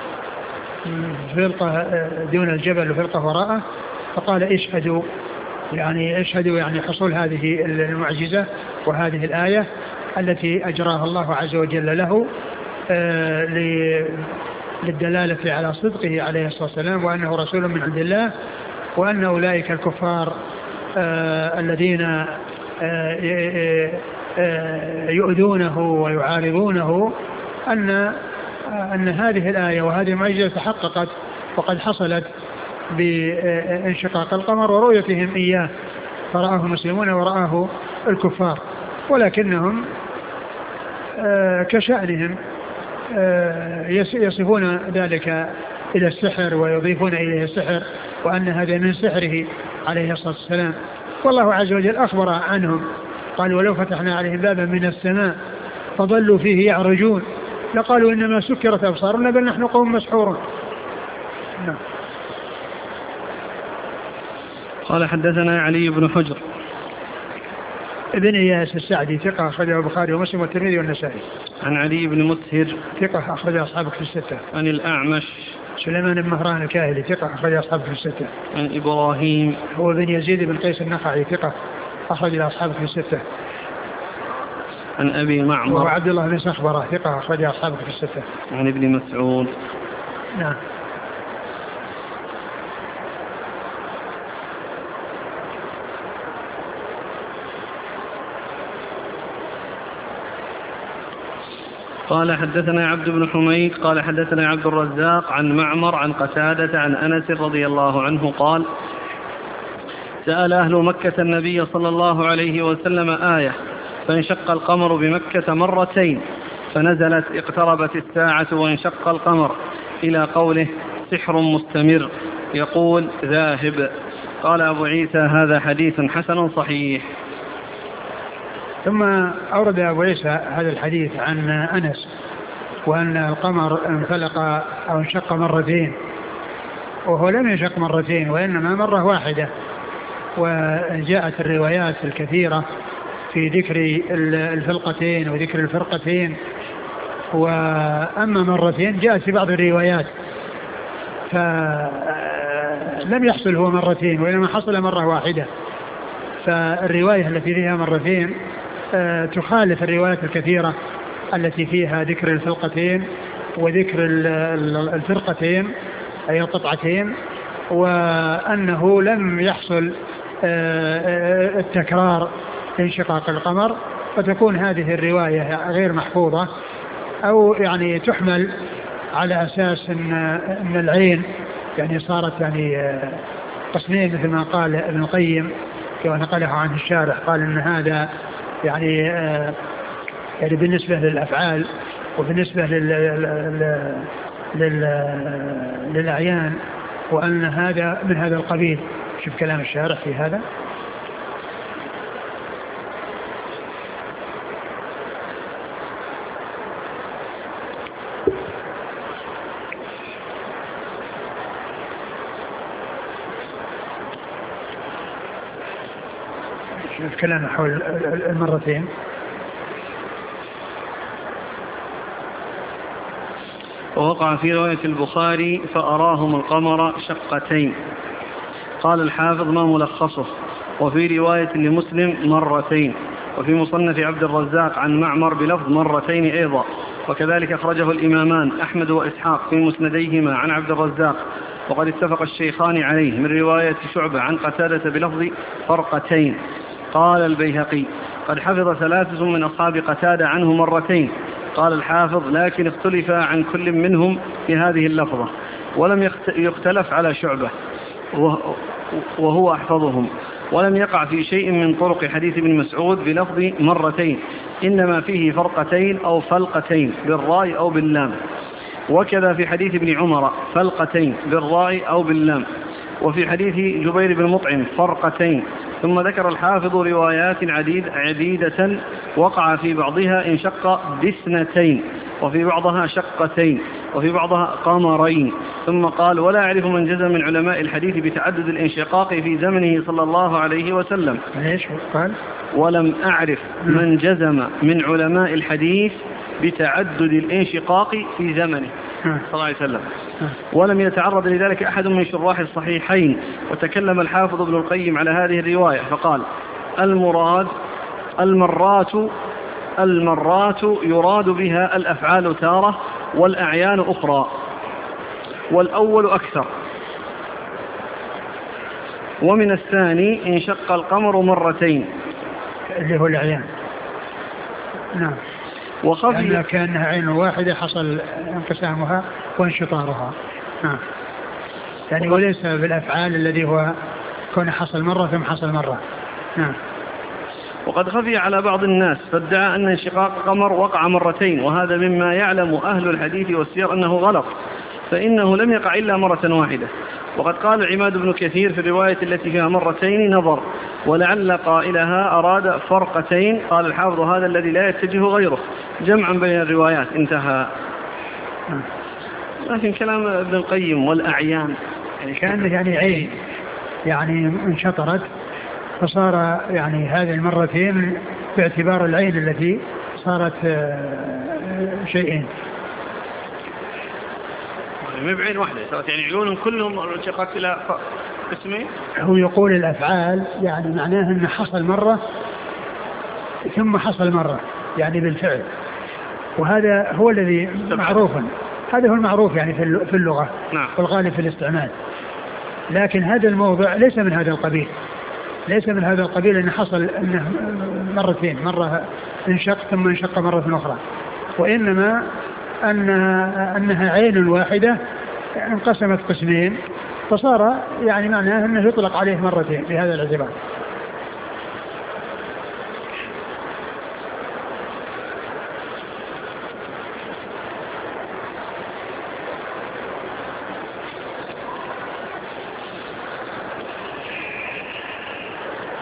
فلقة دون الجبل وفلقة وراءه، فقال: اشهدوا، يعني اشهدوا يعني حصول هذه المعجزة وهذه الآية التي أجراها الله عز وجل له آه للدلالة على صدقه عليه الصلاة والسلام، وأنه رسول من عند الله، وأن أولئك الكفار آه الذين آه آه يؤذونه ويعارضونه أن آه أن هذه الآية وهذه المعجزة تحققت وقد حصلت بانشقاق القمر ورؤيتهم إياه، فرآه المسلمون ورآه الكفار، ولكنهم آه كشأنهم آه يصفون ذلك إلى السحر ويضيفون إليه السحر، وأن هذا من سحره عليه الصلاة والسلام. والله عز وجل أخبر عنهم قال: ولو فتحنا عليهم بابا من السماء فظلوا فيه يعرجون لقالوا إنما سكرت أبصارنا بل نحن قوم مسحورون. نعم. قال حدثنا علي بن حجر ابن إياس السعدي ثقة أخرجه البخاري ومسلم والترمذي والنسائي. عن علي بن مسهر ثقة أخرج أصحابه في الستة. عن الأعمش سليمان بن مهران الكاهلي ثقة أخرج أصحابه في الستة. عن إبراهيم هو بن يزيد بن قيس النخعي ثقة أخرج أصحابه في الستة. عن أبي معمر وهو عبد الله بن سخبرة ثقة أخرج أصحابه في الستة. عن ابن مسعود. نعم. قال حدثنا عبد بن حميد قال حدثنا عبد الرزاق عن معمر عن قتادة عن أنس رضي الله عنه قال: سأل أهل مكة النبي صلى الله عليه وسلم آية فانشق القمر بمكة مرتين، فنزلت: اقتربت الساعة وانشق القمر، إلى قوله: سحر مستمر، يقول: ذاهب. قال أبو عيسى هذا حديث حسن صحيح. ثم أورد أبو عيسى هذا الحديث عن أنس وأن القمر انفلق أو انشق مرتين، وهو لم ينشق مرتين وإنما مرة واحدة، وجاءت الروايات الكثيرة في ذكر الفلقتين وذكر الفرقتين، وأما مرتين جاءت في بعض الروايات، فلم يحصل هو مرتين وإنما حصل مرة واحدة. فالرواية التي فيها مرتين تخالف الروايات الكثيرة التي فيها ذكر الفلقتين وذكر الفرقتين أي القطعتين، وأنه لم يحصل التكرار انشقاق القمر، فتكون هذه الرواية غير محفوظة، أو يعني تحمل على أساس أن, إن العين يعني صارت يعني قسمين مثل ما قال ابن القيم كما نقله عنه الشارح، قال أن هذا يعني يعني بالنسبة للأفعال وبالنسبة لل لل للأعيان، وأن هذا من هذا القبيل. شوف كلام الشارح في هذا. شوف كلامه حول المرتين. ووقع في رواية البخاري فأراهم القمر شقتين. قال الحافظ ما ملخصه. وفي رواية لمسلم مرتين. وفي مصنف عبد الرزاق عن معمر بلفظ مرتين أيضا. وكذلك أخرجه الإمامان أحمد وإسحاق في مسنديهما عن عبد الرزاق، وقد اتفق الشيخان عليه من رواية شعبة عن قتادة بلفظ فرقتين. قال البيهقي قد حفظ ثلاثة من أصحاب قتادة عنه مرتين. قال الحافظ لكن اختلف عن كل منهم في هذه اللفظة، ولم يختلف على شعبة وهو أحفظهم، ولم يقع في شيء من طرق حديث ابن مسعود بلفظ مرتين، إنما فيه فرقتين أو فلقتين بالراء أو باللام. وكذا في حديث ابن عمر فلقتين بالراء أو باللام. وفي حديث جبير بن مطعم فرقتين. ثم ذكر الحافظ روايات عديد عديدة وقع في بعضها انشق باثنتين، وفي بعضها شقتين، وفي بعضها قمرين. ثم قال ولا أعرف من جزم من علماء الحديث بتعدد الانشقاق في زمنه صلى الله عليه وسلم. ايش قال؟ ولم أعرف من جزم من علماء الحديث بتعدد الانشقاق في زمنه صلى الله عليه وسلم، ولم يتعرض لذلك أحد من شراح الصحيحين. وتكلم الحافظ ابن القيم على هذه الرواية فقال المراد المرات المرات يراد بها الأفعال تارة والأعيان أخرى، والأول أكثر. ومن الثاني انشق القمر مرتين اللي هو الأعيان. نعم. وخفي كأنها عين واحدة حصل انقسامها وانشطارها. نعم. يعني وليس بالأفعال الذي هو كون حصل مرة ثم حصل مرة. نعم. وقد خفي على بعض الناس فادعى أن انشقاق القمر وقع مرتين، وهذا مما يعلم أهل الحديث والسير أنه غلط، فإنه لم يقع إلا مرة واحدة. وقد قال عماد بن كثير في الرواية التي فيها مرتين نظر، ولعل قائلها أراد فرقتين. قال الحافظ هذا الذي لا يتجه غيره جمعا بين الروايات. انتهى. لكن كلام ابن القيم والأعيان يعني كأنه يعني عين يعني انشطرت فصار يعني هذه المرتين باعتبار العين التي صارت شيئين، ما بعين واحدة صارت يعني عيون كلهم انشقت إلى قسمين. هو يقول الأفعال يعني معناه أنه حصل مرة ثم حصل مرة يعني بالفعل، وهذا هو الذي معروفا، هذا هو المعروف يعني في اللغة والغالب في الاستعمال. لكن هذا الموضع ليس من هذا القبيل، ليس من هذا القبيل أنه حصل أنه مرتين، مرة انشق ثم انشق مرة أخرى، وإنما أنها, أنها عين واحدة انقسمت قسمين فصار يعني معناه أنه يطلق عليه مرتين بهذا الاعتبار.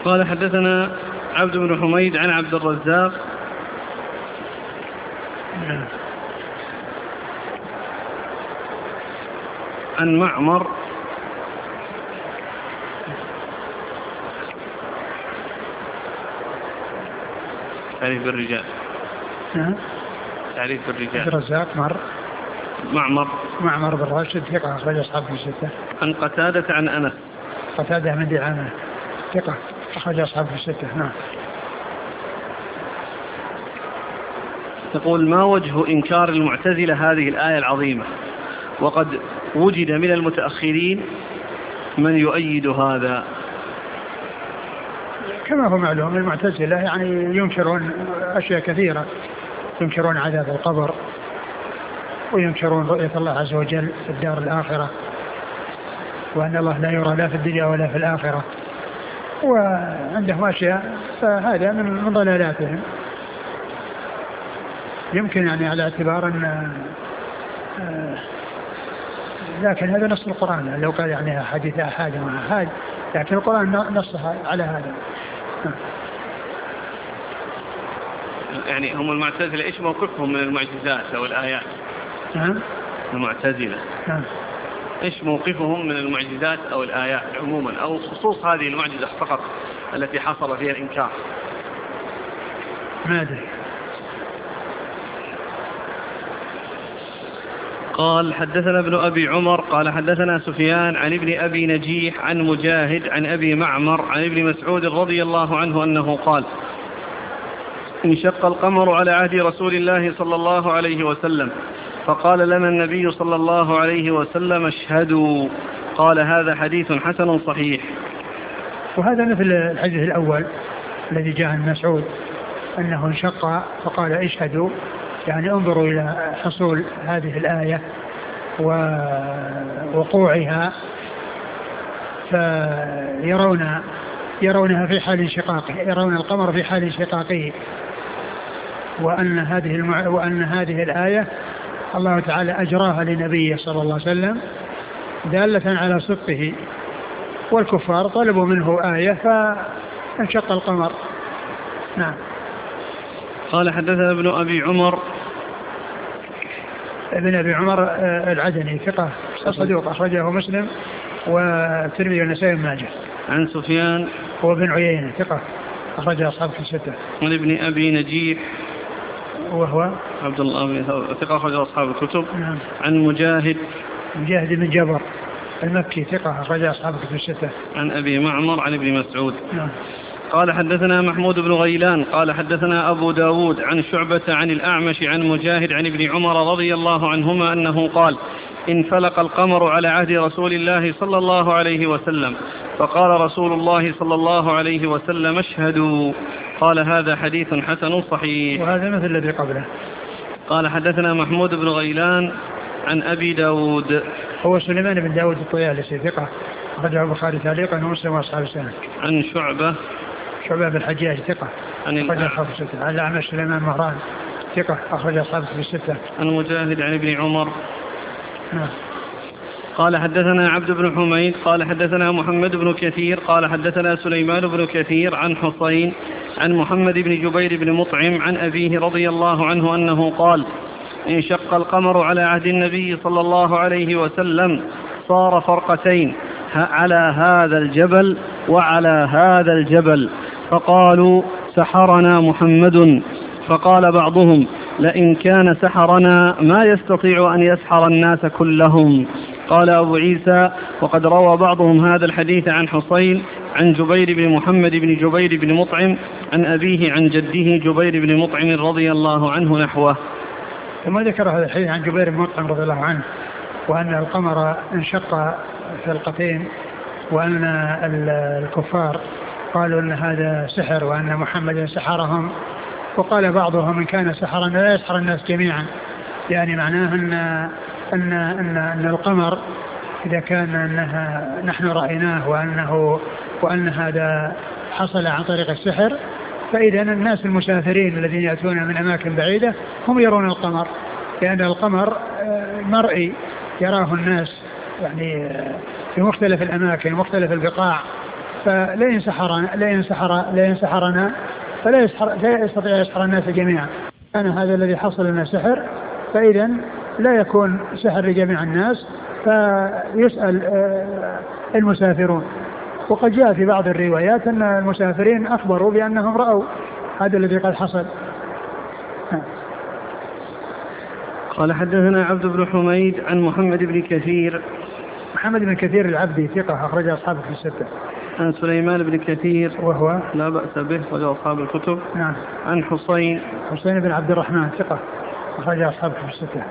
قال حدثنا عبد بن حميد عن عبد الرزاق عن معمر تعريف الرجال تعريف الرجال عبد الرزاق مر معمر معمر بن راشد ثقة أخرج أصحاب الستة. عن قتادة عن أنس قتادة من دعامة ثقة أخرج أصحاب الستة. نعم. تقول ما وجه إنكار المعتزلة هذه الآية العظيمة وقد وجد من المتأخرين من يؤيد هذا؟ كما هو معلوم المعتزلة يعني ينكرون أشياء كثيرة، ينكرون عذاب القبر وينكرون رؤية الله عز وجل في الدار الآخرة، وأن الله لا يرى لا في الدنيا ولا في الآخرة، وعندهم أشياء فهذا من ضلالاتهم. يمكن يعني على اعتبار أن لكن هذا نص القرآن، لو قال يعني حديث أحد مع أحد، لكن القرآن نصها على هذا. يعني هم المعتزلة إيش موقفهم من المعجزات أو الآيات؟ نعم. المعتزلة نعم. إيش موقفهم من المعجزات أو الآيات عموما أو خصوص هذه المعجزة فقط التي حصل فيها الإنكار؟ ما أدري. قال حدثنا ابن أبي عمر قال حدثنا سفيان عن ابن أبي نجيح عن مجاهد عن أبي معمر عن ابن مسعود رضي الله عنه أنه قال انشق القمر على عهد رسول الله صلى الله عليه وسلم فقال لنا النبي صلى الله عليه وسلم اشهدوا. قال هذا حديث حسن صحيح. وهذا مثل الحديث الأول الذي جاء عن مسعود أنه انشق فقال اشهدوا، يعني انظروا إلى حصول هذه الآية ووقوعها فيرون يرونها في حال انشقاقه، يرون القمر في حال انشقاقه، وأن هذه المع... وأن هذه الآية الله تعالى أجراها لنبيه صلى الله عليه وسلم دالة على صدقه، والكفار طلبوا منه آية فانشق القمر. نعم. قال حدثنا ابن أبي عمر ابن أبي عمر العدني ثقة صدوق أخرجه مسلم والترمذي والنسائي بن ماجه. عن سفيان هو بن عيينة ثقة أخرجه أصحاب الستة. عن ابن أبي نجيح وهو عبد الله ثقة أخرجه أصحاب الكتب. نعم. عن مجاهد مجاهد بن جبر المكي ثقة أخرجه أصحاب الكتب الستة. عن أبي معمر عن ابن مسعود. نعم. قال حدثنا محمود بن غيلان قال حدثنا أبو داود عن شعبة عن الأعمش عن مجاهد عن ابن عمر رضي الله عنهما أنه قال انفلق القمر على عهد رسول الله صلى الله عليه وسلم فقال رسول الله صلى الله عليه وسلم اشهدوا. قال هذا حديث حسن صحيح. وهذا مثل الذي قبله. قال حدثنا محمود بن غيلان عن أبي داود هو سليمان بن داود الطيالسي ثقة أخرجه البخاري تعليقا ومسلم وأصحاب السنة. عن شعبة شعبة بن الحجاج ثقة أخرج أصحاب الستة. عن الأعمش سليمان مهران ثقة أخرج أصحاب الستة. عن مجاهد عن ابن عمر. نعم. قال حدثنا عبد بن حميد قال حدثنا محمد بن كثير قال حدثنا سليمان بن كثير عن حسين عن محمد بن جبير بن مطعم عن أبيه رضي الله عنه أنه قال انشق القمر على عهد النبي صلى الله عليه وسلم صار فرقتين على هذا الجبل وعلى هذا الجبل فقالوا سحرنا محمد. فقال بعضهم لئن كان سحرنا ما يستطيع أن يسحر الناس كلهم. قال أبو عيسى وقد روى بعضهم هذا الحديث عن حسين عن جبير بن محمد بن جبير بن مطعم عن أبيه عن جده جبير بن مطعم رضي الله عنه نحوه. ثم ذكر هذا الحديث عن جبير بن مطعم رضي الله عنه وأن القمر انشق فرقتين وأن الكفار قالوا أن هذا سحر وأن محمد سحرهم، وقال بعضهم إن كان سحرا لا يسحر الناس جميعا، يعني معناه أن أن أن, أن القمر إذا كان أنها نحن رأيناه وأنه وأن هذا حصل عن طريق السحر، فإذا الناس المسافرين الذين يأتون من أماكن بعيدة هم يرون القمر، لأن القمر مرئي يراه الناس يعني في مختلف الأماكن ومختلف البقاع فلئن سحرنا لئن سحر لئن سحرنا فلا يسحر لا يستطيع يسحر الناس جميعا. كان هذا الذي حصل لنا سحر، فإذا لا يكون سحر لجميع الناس، فيسأل المسافرون. وقد جاء في بعض الروايات أن المسافرين أخبروا بأنهم رأوا هذا الذي قد حصل. قال حدثنا عبد بن حميد عن محمد بن كثير. محمد بن كثير العبدي ثقة أخرج أصحابه في الستة. عن سليمان بن كثير وهو لا بأس به أخرج أصحاب الكتب. نعم. عن حسين حسين بن عبد الرحمن ثقة أخرج أصحابه في الستة.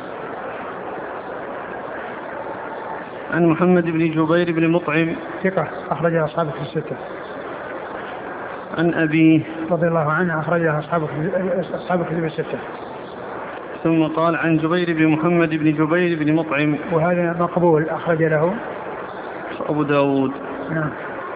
عن محمد بن جبير بن مطعم ثقة أخرج أصحابه في الستة. عن أبيه رضي الله عنه أخرج أصحابه أصحابه في الستة. ثم قال عن جبير بن محمد بن جبير بن مطعم وهذا مقبول أخرج له أبو داود. نعم.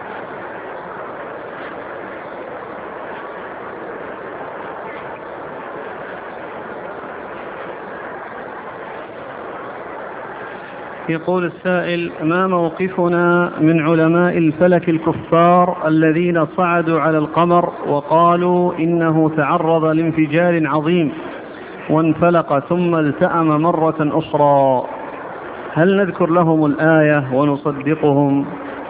يقول السائل: ما موقفنا من علماء الفلك الكفار الذين صعدوا على القمر وقالوا إنه تعرض لانفجار عظيم وانفلق ثم التأم مرة أخرى؟ هل نذكر لهم الآية ونصدقهم؟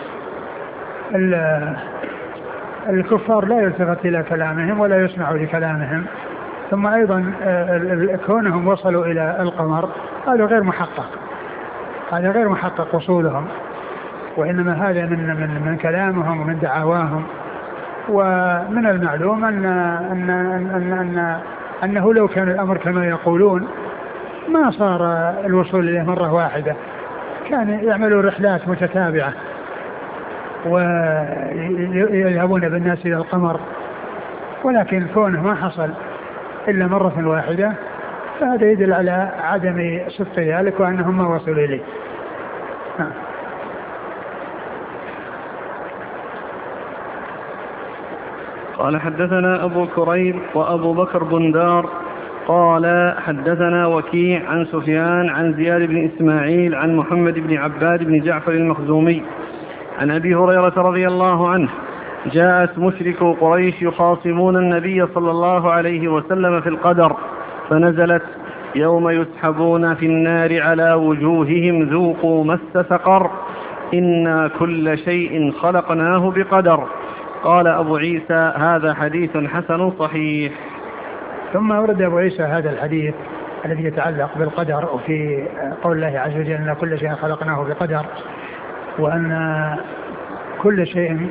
الكفار لا يلتفت إلى كلامهم ولا يسمع لكلامهم، ثم أيضا كونهم وصلوا إلى القمر هذا غير محقق، هذا غير محقق وصولهم، وإنما هذا من من من كلامهم ومن دعواهم. ومن المعلوم أن أن أن أن أنه لو كان الأمر كما يقولون ما صار الوصول إليه مرة واحدة، كان يعملوا رحلات متتابعة ويذهبون بالناس إلى القمر، ولكن كونه ما حصل إلا مرة واحدة فهذا يدل على عدم صدق ذلك وأنهم ما وصلوا إليه. قال حدثنا أبو كريب وأبو بكر بندار قال حدثنا وكيع عن سفيان عن زياد بن إسماعيل عن محمد بن عباد بن جعفر المخزومي عن أبي هريرة رضي الله عنه: جاءت مشرك قريش يخاصمون النبي صلى الله عليه وسلم في القدر، فنزلت: يوم يسحبون في النار على وجوههم ذوقوا مس سقر إنا كل شيء خلقناه بقدر. قال أبو عيسى: هذا حديث حسن صحيح. ثم أورد أبو عيسى هذا الحديث الذي يتعلق بالقدر، وفي قول الله عز وجل: إن كل شيء خلقناه بقدر، وأن كل شيء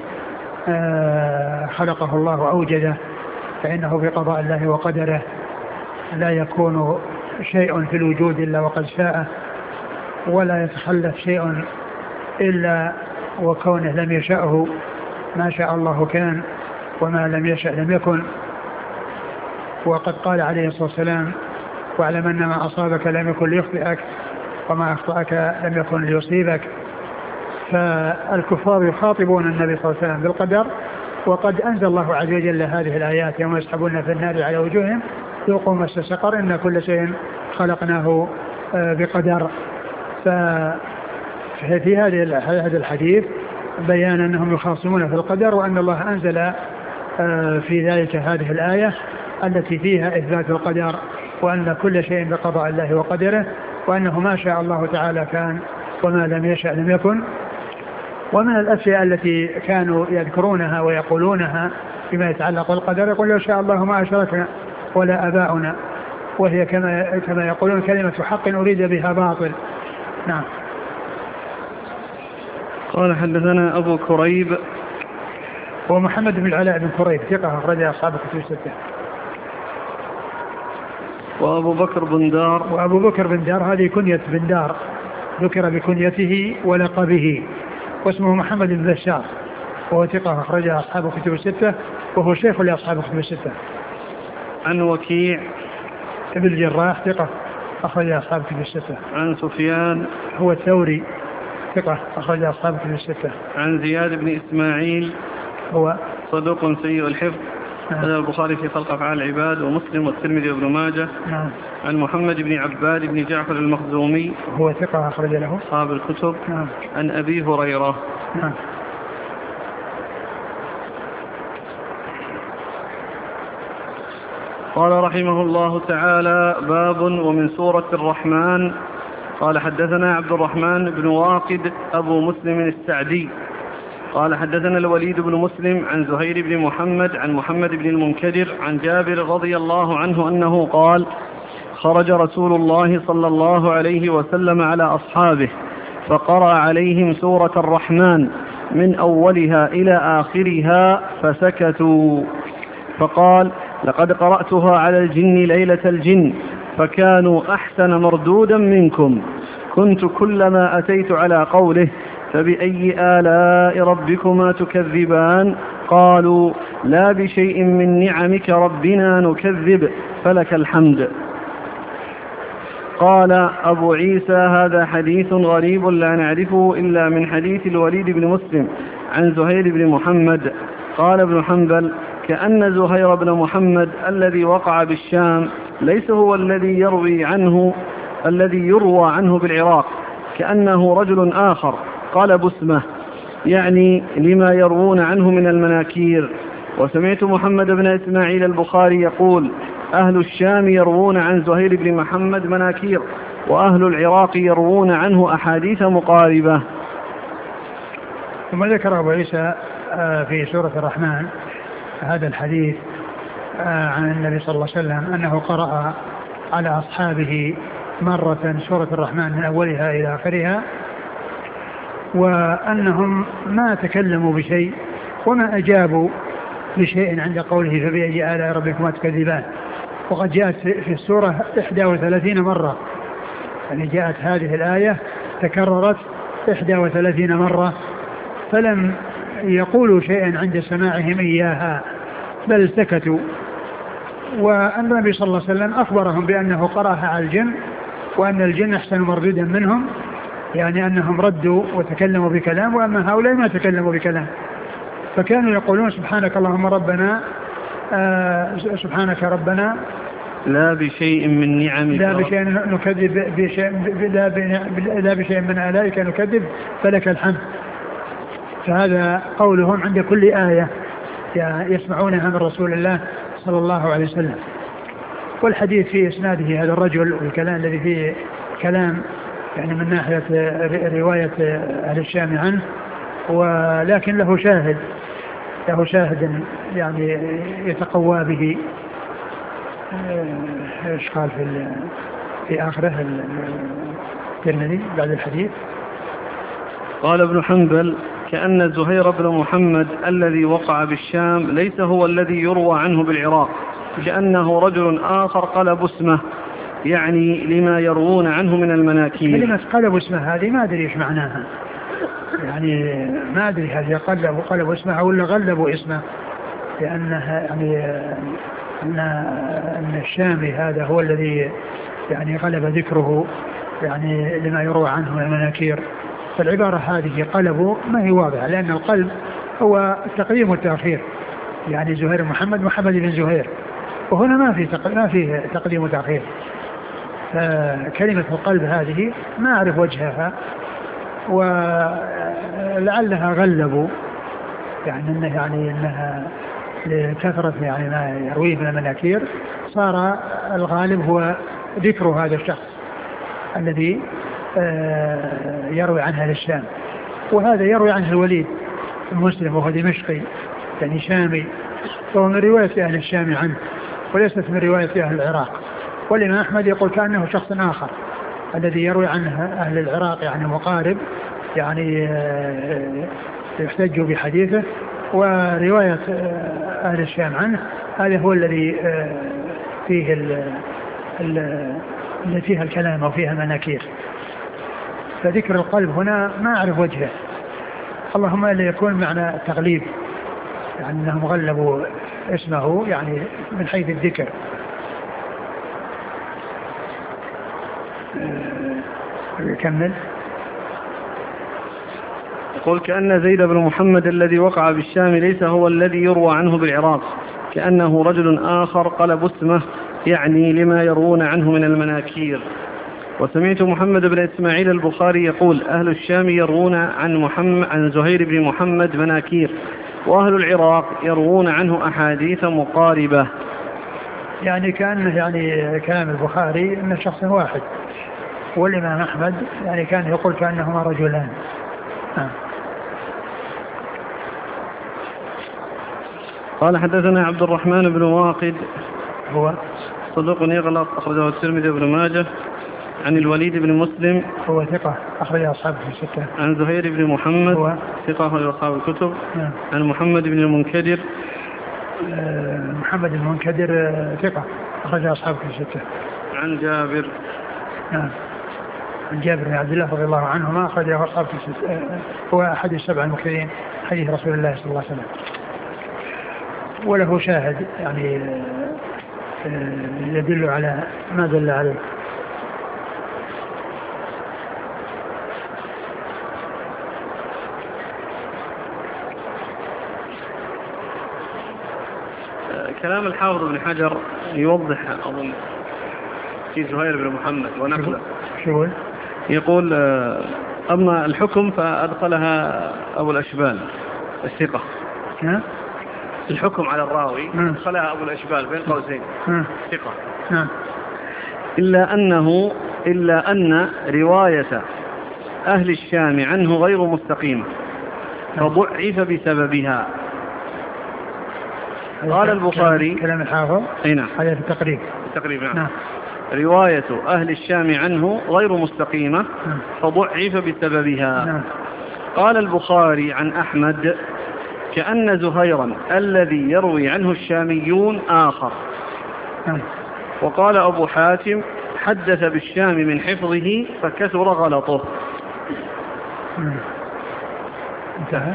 خلقه الله أوجده فإنه بقضاء الله وقدره، لا يكون شيء في الوجود إلا وقد شاء، ولا يتخلف شيء إلا وكونه لم يشأه، ما شاء الله كان وما لم يشأ لم يكن. وقد قال عليه الصلاة والسلام: واعلم أن ما أصابك لم يكن ليخطئك وما أخطأك لم يكن ليصيبك. فالكفار يخاطبون النبي صلى الله عليه وسلم بالقدر، وقد أنزل الله عز وجل هذه الآيات: يوم يسحبون في النار على وجوههم ذوقوا مس سقر إن كل شيء خلقناه بقدر. ففي هذا الحديث بيان أنهم يخاصمون في القدر، وأن الله أنزل في ذلك هذه الآية التي فيها إثبات القدر، وأن كل شيء بقضاء الله وقدره، وأنه ما شاء الله تعالى كان وما لم يشأ لم يكن. ومن الأشياء التي كانوا يذكرونها ويقولونها فيما يتعلق بالقدر يقول: لو شاء الله ما أشركنا ولا آباؤنا، وهي كما كما يقولون كلمة حق أريد بها باطل. نعم. قال حدثنا أبو كريب ومحمد بن العلاء بن كريب ثقة أخرج أصحاب الكتب الستة. وأبو بكر بندار وأبو بكر بندار هذه كنية بندار، ذكر بكنيته ولقبه، واسمه محمد بن بشار، وهو ثقة أخرج أصحاب الكتب الستة، وهو شيخ لأصحاب الكتب الستة. عن وكيع ابن الجراح ثقة أخرج أصحاب الكتب الستة. عن سفيان هو الثوري ثقة أخرج أصحاب الكتب الستة. عن زياد بن إسماعيل هو صدوق سيء الحفظ، هذا البخاري في خلق أفعال العباد ومسلم والترمذي وابن ماجه. نعم. عن محمد بن عباد بن جعفر المخزومي، هو ثقة أخرج له أصحاب الكتب. نعم. عن أبي هريرة. نعم. قال رحمه الله تعالى: باب ومن سورة الرحمن. قال حدثنا عبد الرحمن بن واقد أبو مسلم السعدي قال حدثنا الوليد بن مسلم عن زهير بن محمد عن محمد بن المنكدر عن جابر رضي الله عنه أنه قال: خرج رسول الله صلى الله عليه وسلم على أصحابه فقرأ عليهم سورة الرحمن من أولها إلى آخرها فسكتوا، فقال: لقد قرأتها على الجن ليلة الجن فكانوا أحسن مردودا منكم، كنت كلما أتيت على قوله فبأي آلاء ربكما تكذبان قالوا: لا بشيء من نعمك ربنا نكذب فلك الحمد. قال أبو عيسى: هذا حديث غريب لا نعرفه إلا من حديث الوليد بن مسلم عن زهير بن محمد. قال ابن حنبل: كأن زهير بن محمد الذي وقع بالشام ليس هو الذي يروي عنه الذي يروى عنه بالعراق، كأنه رجل آخر قلب اسمه، يعني لما يروون عنه من المناكير. وسمعت محمد بن إسماعيل البخاري يقول: أهل الشام يروون عن زهير بن محمد مناكير، وأهل العراق يروون عنه أحاديث مقاربة. ثم ذكر أبو عيسى في سورة الرحمن هذا الحديث عن النبي صلى الله عليه وسلم أنه قرأ على أصحابه مرة سورة الرحمن من أولها إلى آخرها، وأنهم ما تكلموا بشيء وما أجابوا بشيء عند قوله فبأي آلاء ربكما تكذبان. وقد جاءت في السورة إحدى وثلاثين مرة، يعني جاءت هذه الآية تكررت إحدى وثلاثين مرة، فلم يقولوا شيئا عند سماعهم إياها بل سكتوا. وأن النبي صلى الله عليه وسلم أخبرهم بأنه قرأها على الجن، وأن الجن أحسن مردودا منهم، يعني أنهم ردوا وتكلموا بكلام، وأما هؤلاء ما تكلموا بكلام. فكانوا يقولون: سبحانك اللهم ربنا آه سبحانك ربنا لا بشيء من نعمك لا بشيء نكذب بشيء لا بشيء من آلائك نكذب فلك الحمد. فهذا قولهم عند كل آية يسمعونها من رسول الله صلى الله عليه وسلم. والحديث في إسناده هذا الرجل، والكلام الذي فيه كلام يعني من ناحية رواية أهل الشام عنه، ولكن له شاهد له شاهد يعني يتقوى به. ايش قال في في آخره الترمذي بعد الحديث؟ قال ابن حنبل: كأن زهير بن محمد الذي وقع بالشام ليس هو الذي يروى عنه بالعراق، كأنه رجل آخر قلب اسمه، يعني لما يروون عنه من المناكير. كلمة قلب اسمه هذه ما أدري إيش معناها، يعني ما أدري هل قلبوا قلبوا اسمه ولا غلبوا اسمه، لأنها يعني أن أن الشامي هذا هو الذي يعني غلب ذكره يعني لما يروى عنه من المناكير. فالعبارة هذه قلبوا ما هي واضحة، لأن القلب هو التقديم والتأخير، يعني زهير محمد محمد بن زهير، وهنا ما في ما في تقديم وتأخير. فكلمة القلب هذه ما أعرف وجهها، ولعلها غلبوا يعني إنها يعني إنها لكثرة يعني ما يرويه من المناكير، صار الغالب هو ذكر هذا الشخص الذي يروي عنها للشام. وهذا يروي عنه الوليد المسلم وهو دمشقي يعني شامي، وهو من رواية أهل الشام عنه وليست من رواية أهل العراق. والإمام أحمد يقول كأنه شخص آخر الذي يروي عنه أهل العراق يعني مقارب، يعني يحتج بحديثه، ورواية أهل الشام عنه هذا هو الذي فيه اللي فيها الكلام وفيها المناكير. فذكر القلب هنا ما أعرف وجهه، اللهم إلا يكون معنى التغليب، يعني أنهم غلبوا اسمه يعني من حيث الذكر. يكمل. يقول: كأن زيد بن محمد الذي وقع بالشام ليس هو الذي يروى عنه بالعراق، كأنه رجل آخر قلب اسمه، يعني لما يروون عنه من المناكير. وسمعت محمد بن إسماعيل البخاري يقول: أهل الشام يروون عن محمد عن زهير بن محمد مناكير، وأهل العراق يروون عنه أحاديث مقاربة. يعني كان يعني كلام البخاري أنه شخص واحد، والإمام أحمد يعني كان يقول كأنهما رجلان. آه. قال حدثنا عبد الرحمن بن واقد هو صدوق يغلط أخرجه الترمذي وابن ماجه. عن الوليد بن مسلم هو ثقة أخرج أصحابه في الستة. عن زهير بن محمد هو ثقة أخرج أصحاب الكتب. نعم. عن محمد بن المنكدر آه محمد المنكدر آه ثقة أخرج أصحابه في الستة. عن جابر نعم. عن جابر بن عبد الله رضي الله عنهما أخرجه أصحابه في الستة. آه هو أحد السبع المكثرين حديث رسول الله صلى الله عليه وسلم، وله شاهد يعني آه يدل على ما دل عليه. كلام الحافظ بن حجر يوضح أظن في زهير بن محمد ونقله. شو يقول أما الحكم فأدخلها أبو الأشبال الثقة. نعم. الحكم على الراوي نعم. أدخلها أبو الأشبال بين قوسين نعم. ثقة. نعم. إلا أنه إلا أن رواية أهل الشام عنه غير مستقيمة فضعف بسببها. قال البخاري كلام الحافظ هنا هذا في التقريب تقريبا نعم. رواية أهل الشام عنه غير مستقيمة نعم. فضعف بسببها. نعم. قال البخاري عن أحمد كأن زهيرا الذي يروي عنه الشاميون آخر. نعم. وقال أبو حاتم حدث بالشام من حفظه فكثر غلطه. نعم. انتهى.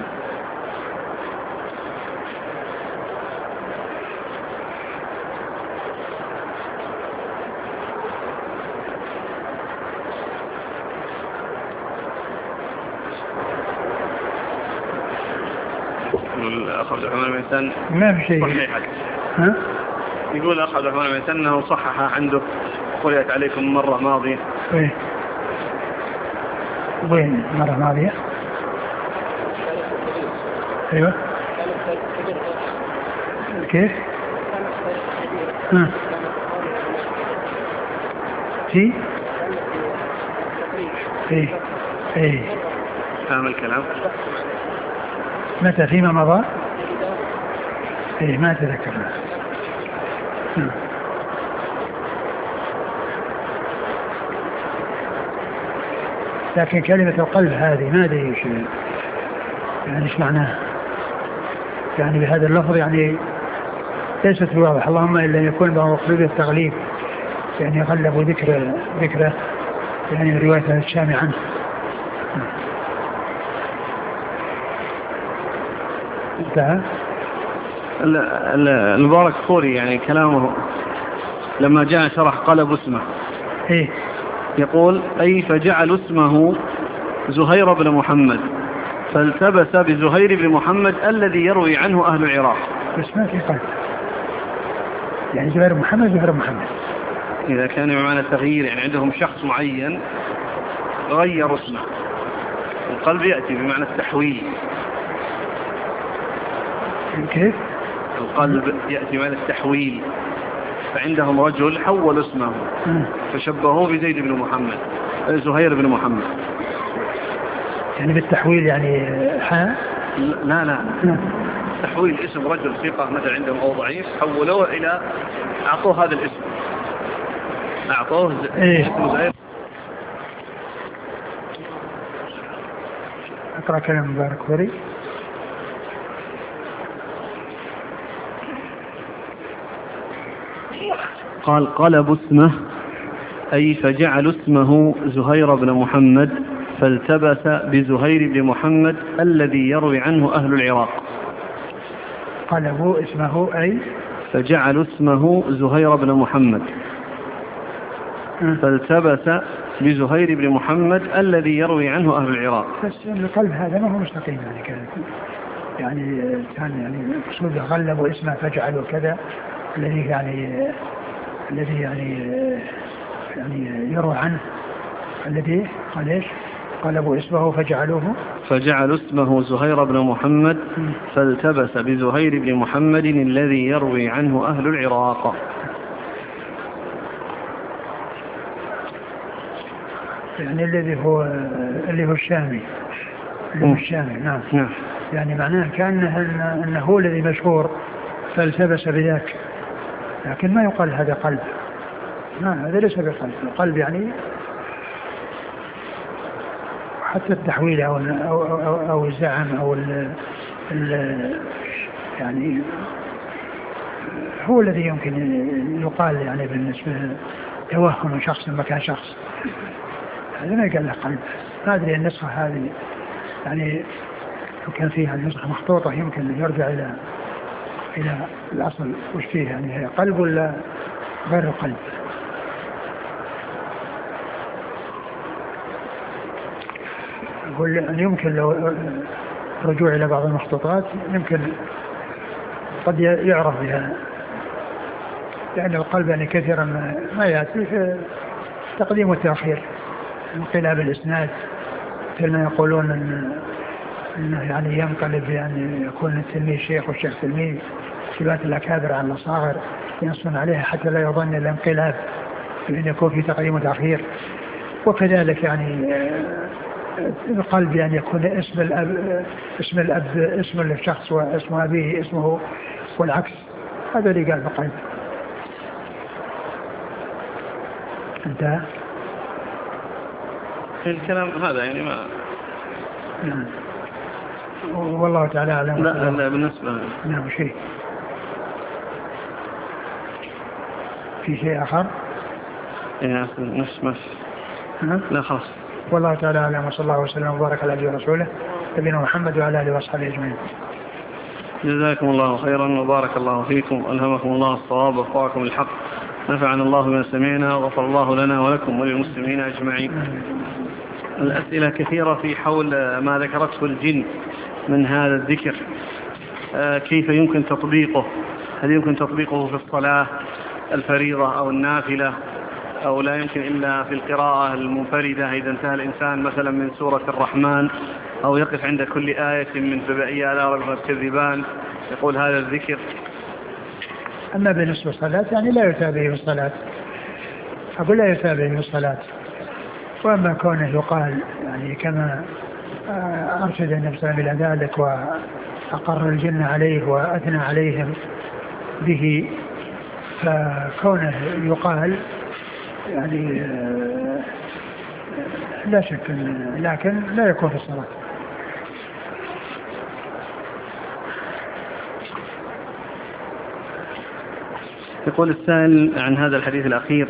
الأخ عبد الرحمن بن سن ما في شيء صحيح. ها؟ يقول الأخ عبد الرحمن بن سن أنه صحح عنده قرأت عليكم مرة ماضية. وين وين مرة ماضية؟ أيوة كيف؟ ها في ايه ايه فاهم الكلام؟ متى فيما مضى؟ ايه ما اتذكر. لكن كلمة القلب هذه ما ادري ايش يعني ايش معناها، يعني بهذا اللفظ يعني ليست واضح، اللهم الا يكون بمقصود التغليب، يعني يغلب ذكر ذكره يعني رواية الشام عنه. انتهى. المبارك فوري يعني كلامه لما جاء شرح قلب اسمه ايه يقول أي فجعل اسمه زهير بن محمد فالتبس بزهير بن محمد الذي يروي عنه أهل العراق. بس ما في قلب يعني زهير محمد زهير محمد. إذا كان بمعنى تغيير يعني عندهم شخص معين غير اسمه. القلب يأتي بمعنى التحويل. كيف؟ القلب يأتي بمعنى التحويل، فعندهم رجل حول اسمه فشبهوه بزيد بن محمد زهير بن محمد. يعني بالتحويل يعني حا؟ لا لا تحويل اسم رجل ثقة مثلا عندهم أو ضعيف حولوه إلى أعطوه هذا الاسم أعطوه إيه؟ اسم زهير. أقرأ كلام مبارك فوري. قال قلب اسمه أي فجعل اسمه زهير بن محمد فالتبس بزهير بن محمد الذي يروي عنه أهل العراق. قلبوا اسمه أي فجعل اسمه زهير بن محمد فالتبس بزهير بن محمد الذي يروي عنه أهل العراق. بس القلب هذا ما هو مستقيم يعني كان يعني كان يعني مقصود غلبوا اسمه فجعلوا كذا الذي يعني الذي يعني يعني يروى عنه الذي قال ايش؟ قلبوا اسمه فجعلوه فجعلوا اسمه زهير بن محمد فالتبس بزهير بن محمد الذي يروي عنه أهل العراق. يعني الذي هو اللي هو الشامي اللي هو الشامي نعم. نعم يعني معناه كأنه أنه هو الذي مشهور فالتبس بذاك، لكن ما يقال هذا قلب، ما هذا ليس بقلب. القلب يعني حتى التحويل أو أو أو, أو الزعم أو ال ال يعني هو الذي يمكن يقال يعني بالنسبة توهم شخص مكان شخص، هذا ما يقال له قلب. ما أدري النسخة هذه يعني لو كان فيها النسخة مخطوطة يمكن يرجع إلى إلى الأصل وش فيه، يعني هي قلب ولا غير القلب. أقول أن يمكن لو رجوع إلى بعض المخطوطات يمكن قد يعرف بها، لأن القلب يعني كثيرا ما يأتي في تقديم والتأخير، انقلاب الإسناد، مثل ما يقولون أن إنه يعني ينقلب، يعني يكون التلميذ شيخ والشيخ تلميذ، صفات الأكابر على الأصاغر ينصن عليها حتى لا يظن الانقلاب بأن يكون في تقديم وتأخير. وكذلك يعني القلب يعني يكون اسم الأب اسم الأب اسم الشخص واسم أبيه اسمه والعكس، هذا اللي قال بقلب. انتهى الكلام هذا يعني ما نعم. والله تعالى أعلم. لا لا بالنسبة نعم. شيء في شيء آخر يعني نفس ما نعم. لا خلاص. والله تعالى أعلم، وصلى الله وسلم وبارك على نبينا ورسوله نبينا محمد وعلى آله وأصحابه أجمعين. جزاكم الله خيرا وبارك الله فيكم، ألهمكم الله الصواب ووفقكم الحق، نفعنا الله بما سمعنا وغفر الله لنا ولكم وللمسلمين أجمعين. الأسئلة كثيرة في حول ما ذكرته الجن من هذا الذكر، كيف يمكن تطبيقه؟ هل يمكن تطبيقه في الصلاة الفريضة أو النافلة، أو لا يمكن إلا في القراءة المنفردة إذا انتهى الإنسان مثلا من سورة الرحمن، أو يقف عند كل آية من فبأي آلاء ربكما تكذبان يقول هذا الذكر؟ أما بالنسبة للصلاة يعني لا يتابع في الصلاة، أقول لا يتابع في الصلاة. وأما كونه يقال يعني كما أرشد النبي صلى الله عليه وسلم إلى ذلك وأقر الجن عليه وأثنى عليهم به، فكونه يقال يعني لا شك، لكن لا يكون في الصلاة. يقول السائل عن هذا الحديث الأخير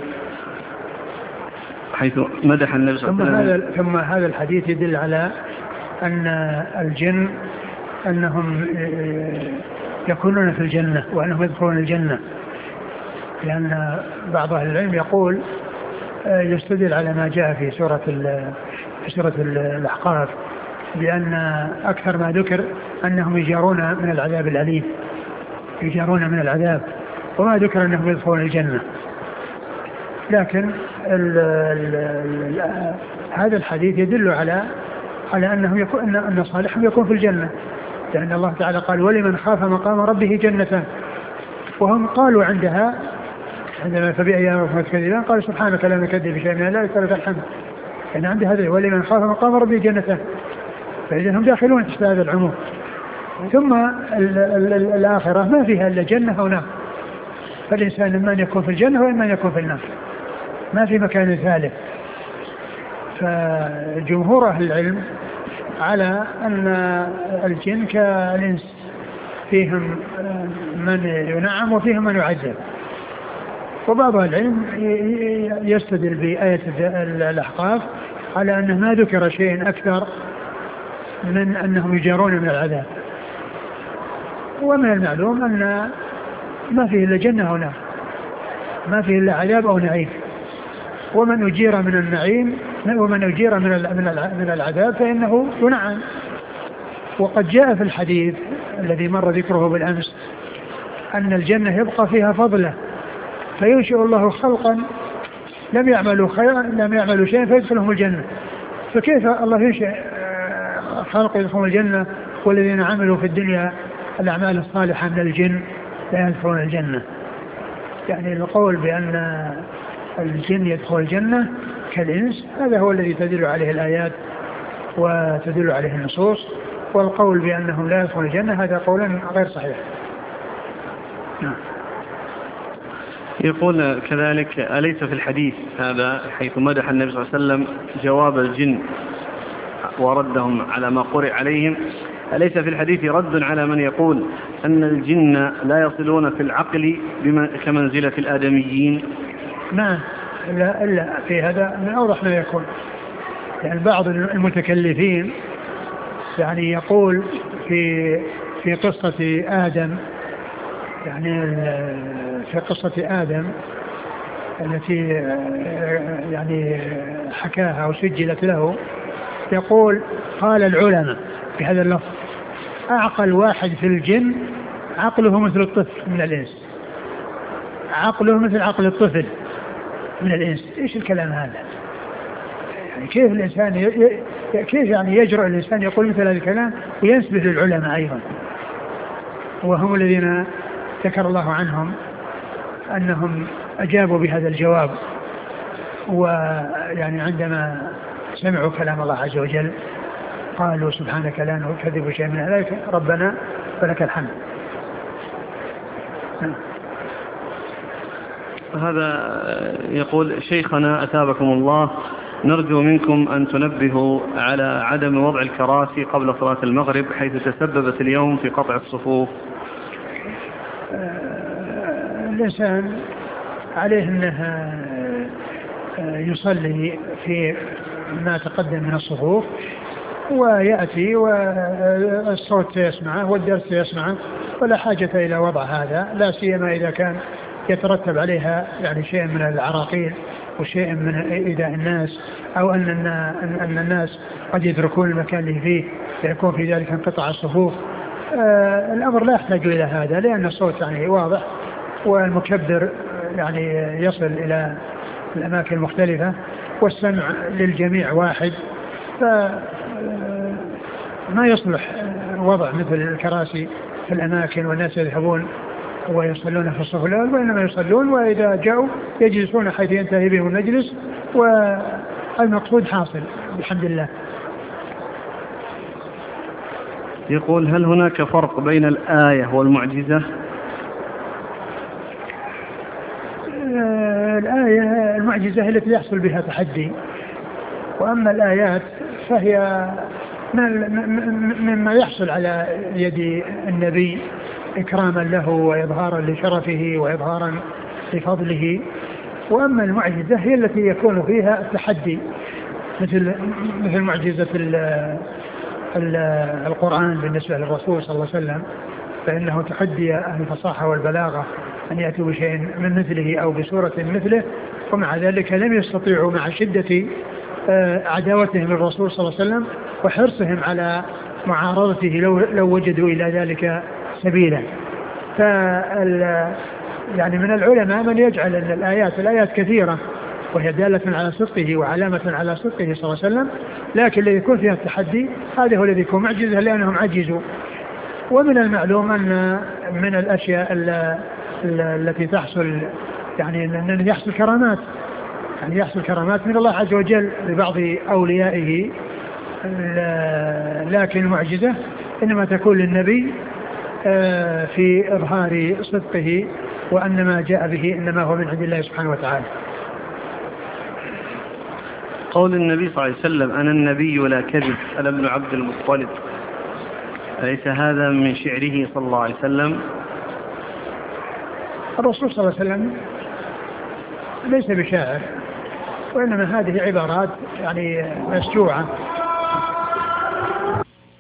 حيث مدح النبي صلى الله عليه وسلم، ثم هذا الحديث يدل على أن الجن أنهم يكونون في الجنة وأنهم يدخلون الجنة، لأن بعض أهل العلم يقول يستدل على ما جاء في سورة في سورة الأحقاف بأن أكثر ما ذكر أنهم يجارون من العذاب الأليم، يجارون من العذاب، وما ذكر أنهم يدخلون الجنة. لكن ال ال ال هذا الحديث يدل على على أنه يكون أن صالحهم يكون في الجنة، لأن الله تعالى قال ولمن خاف مقام ربه جنتان، وهم قالوا عندها عندما فبأي آلاء ربكما تكذبان قالوا سبحانك لا نكذب بشيء من الله ولك الحمد، يعني عند هذا ولمن خاف مقام ربه جنتان، فإذا هم داخلون تحت هذا العموم. ثم ال ال ال الآخرة ما فيها إلا جنة أو نار، فالإنسان إما أن يكون في الجنة وإما أن يكون في النار، ما في مكان ثالث. فجمهور أهل العلم على أن الجن كالإنس فيهم من ينعم وفيهم من يعذب، وبعض العلم يستدل بآية الأحقاف على أنه ما ذكر شيء أكثر من أنهم يجارون من العذاب، ومن المعلوم أن ما فيه إلا جنة أو نار، ما فيه إلا عذاب أو نعيم، ومن أجير من النعيم ومن أجير من من العذاب فإنه ينعم. وقد جاء في الحديث الذي مر ذكره بالأمس أن الجنة يبقى فيها فضله، فينشئ الله خلقا لم يعملوا خيرا لم يعملوا شيئا فيدخلهم الجنة، فكيف الله ينشئ خلق يدخلهم الجنة والذين عملوا في الدنيا الأعمال الصالحة من الجن لا يدخلون الجنة؟ يعني القول بأن الجن يدخل الجنة كالإنس، هذا هو الذي تدل عليه الآيات وتدل عليه النصوص. والقول بأنهم لا يدخلون الجنة هذا قولا غير صحيح. نعم. يقول كذلك: أليس في الحديث هذا حيث مدح النبي صلى الله عليه وسلم جواب الجن وردهم على ما قرئ عليهم، أليس في الحديث رد على من يقول أن الجن لا يصلون في العقل كمنزلة الآدميين؟ نعم، إلا, إلا في هذا من أوضح ما يكون. يعني بعض المتكلفين يعني يقول في في قصة آدم، يعني في قصة آدم التي يعني حكاها أو سجلت له، يقول: قال العلماء بهذا اللفظ: أعقل واحد في الجن عقله مثل الطفل من الإنس، عقله مثل عقل الطفل من الإنس. إيش الكلام هذا؟ يعني كيف الإنسان ي... كيف يعني يجرؤ الإنسان يقول مثل هذا الكلام وينسبه للعلماء أيضا، وهم الذين ذكر الله عنهم أنهم أجابوا بهذا الجواب، ويعني عندما سمعوا كلام الله عز وجل قالوا: سبحانك لا نكذب شيئا من ذلك، ربنا فلك الحمد. هذا يقول: شيخنا أثابكم الله، نرجو منكم أن تنبهوا على عدم وضع الكراسي قبل صلاة المغرب حيث تسببت اليوم في قطع الصفوف. الإنسان عليه أنه يصلي في ما تقدم من الصفوف ويأتي والصوت يسمعه والدرس يسمعه، ولا حاجة إلى وضع هذا، لا سيما إذا كان يترتب عليها يعني شيء من العراقيل وشيء من إيذاء الناس، أو أن أن الناس قد يتركون المكان اللي فيه فيكون في ذلك انقطاع الصفوف. آه الأمر لا يحتاج إلى هذا، لأن الصوت يعني واضح والمكبر يعني يصل إلى الأماكن المختلفة والسمع للجميع واحد، فما يصلح وضع مثل الكراسي في الأماكن والناس يذهبون ويصلون في الصف الأول، وإنما يصلون وإذا جاءوا يجلسون حيث ينتهي بهم المجلس، والمقصود حاصل الحمد لله. يقول: هل هناك فرق بين الآية والمعجزة؟ الآية المعجزة التي يحصل بها تحدي، وأما الآيات فهي مما يحصل على يد النبي إكراما له وإظهارا لشرفه وإظهارا لفضله. وأما المعجزة هي التي يكون فيها التحدي، مثل مثل معجزة القرآن بالنسبة للرسول صلى الله عليه وسلم، فإنه تحدي أهل الفصاحة والبلاغة أن يأتوا بشيء من مثله أو بسورة مثله، ومع ذلك لم يستطيعوا مع شدة عداوتهم للرسول صلى الله عليه وسلم وحرصهم على معارضته لو, لو وجدوا إلى ذلك سبيلا. فال يعني من العلماء من يجعل أن الآيات الآيات كثيرة وهي دالة على صدقه وعلامة على صدقه صلى الله عليه وسلم، لكن الذي يكون فيها التحدي هذا هو الذي يكون معجزة لأنهم عجزوا. ومن المعلوم أن من الأشياء التي تحصل يعني أن يحصل كرامات، يعني يحصل كرامات من الله عز وجل لبعض أوليائه، لكن المعجزة إنما تكون للنبي في إظهار صدقه وأن ما جاء به إنما هو من عند الله سبحانه وتعالى. قول النبي صلى الله عليه وسلم: أنا النبي لا كذب، أنا ابن عبد المطلب، أليس هذا من شعره صلى الله عليه وسلم؟ الرسول صلى الله عليه وسلم ليس بشاعر، وإنما هذه عبارات يعني مسجوعة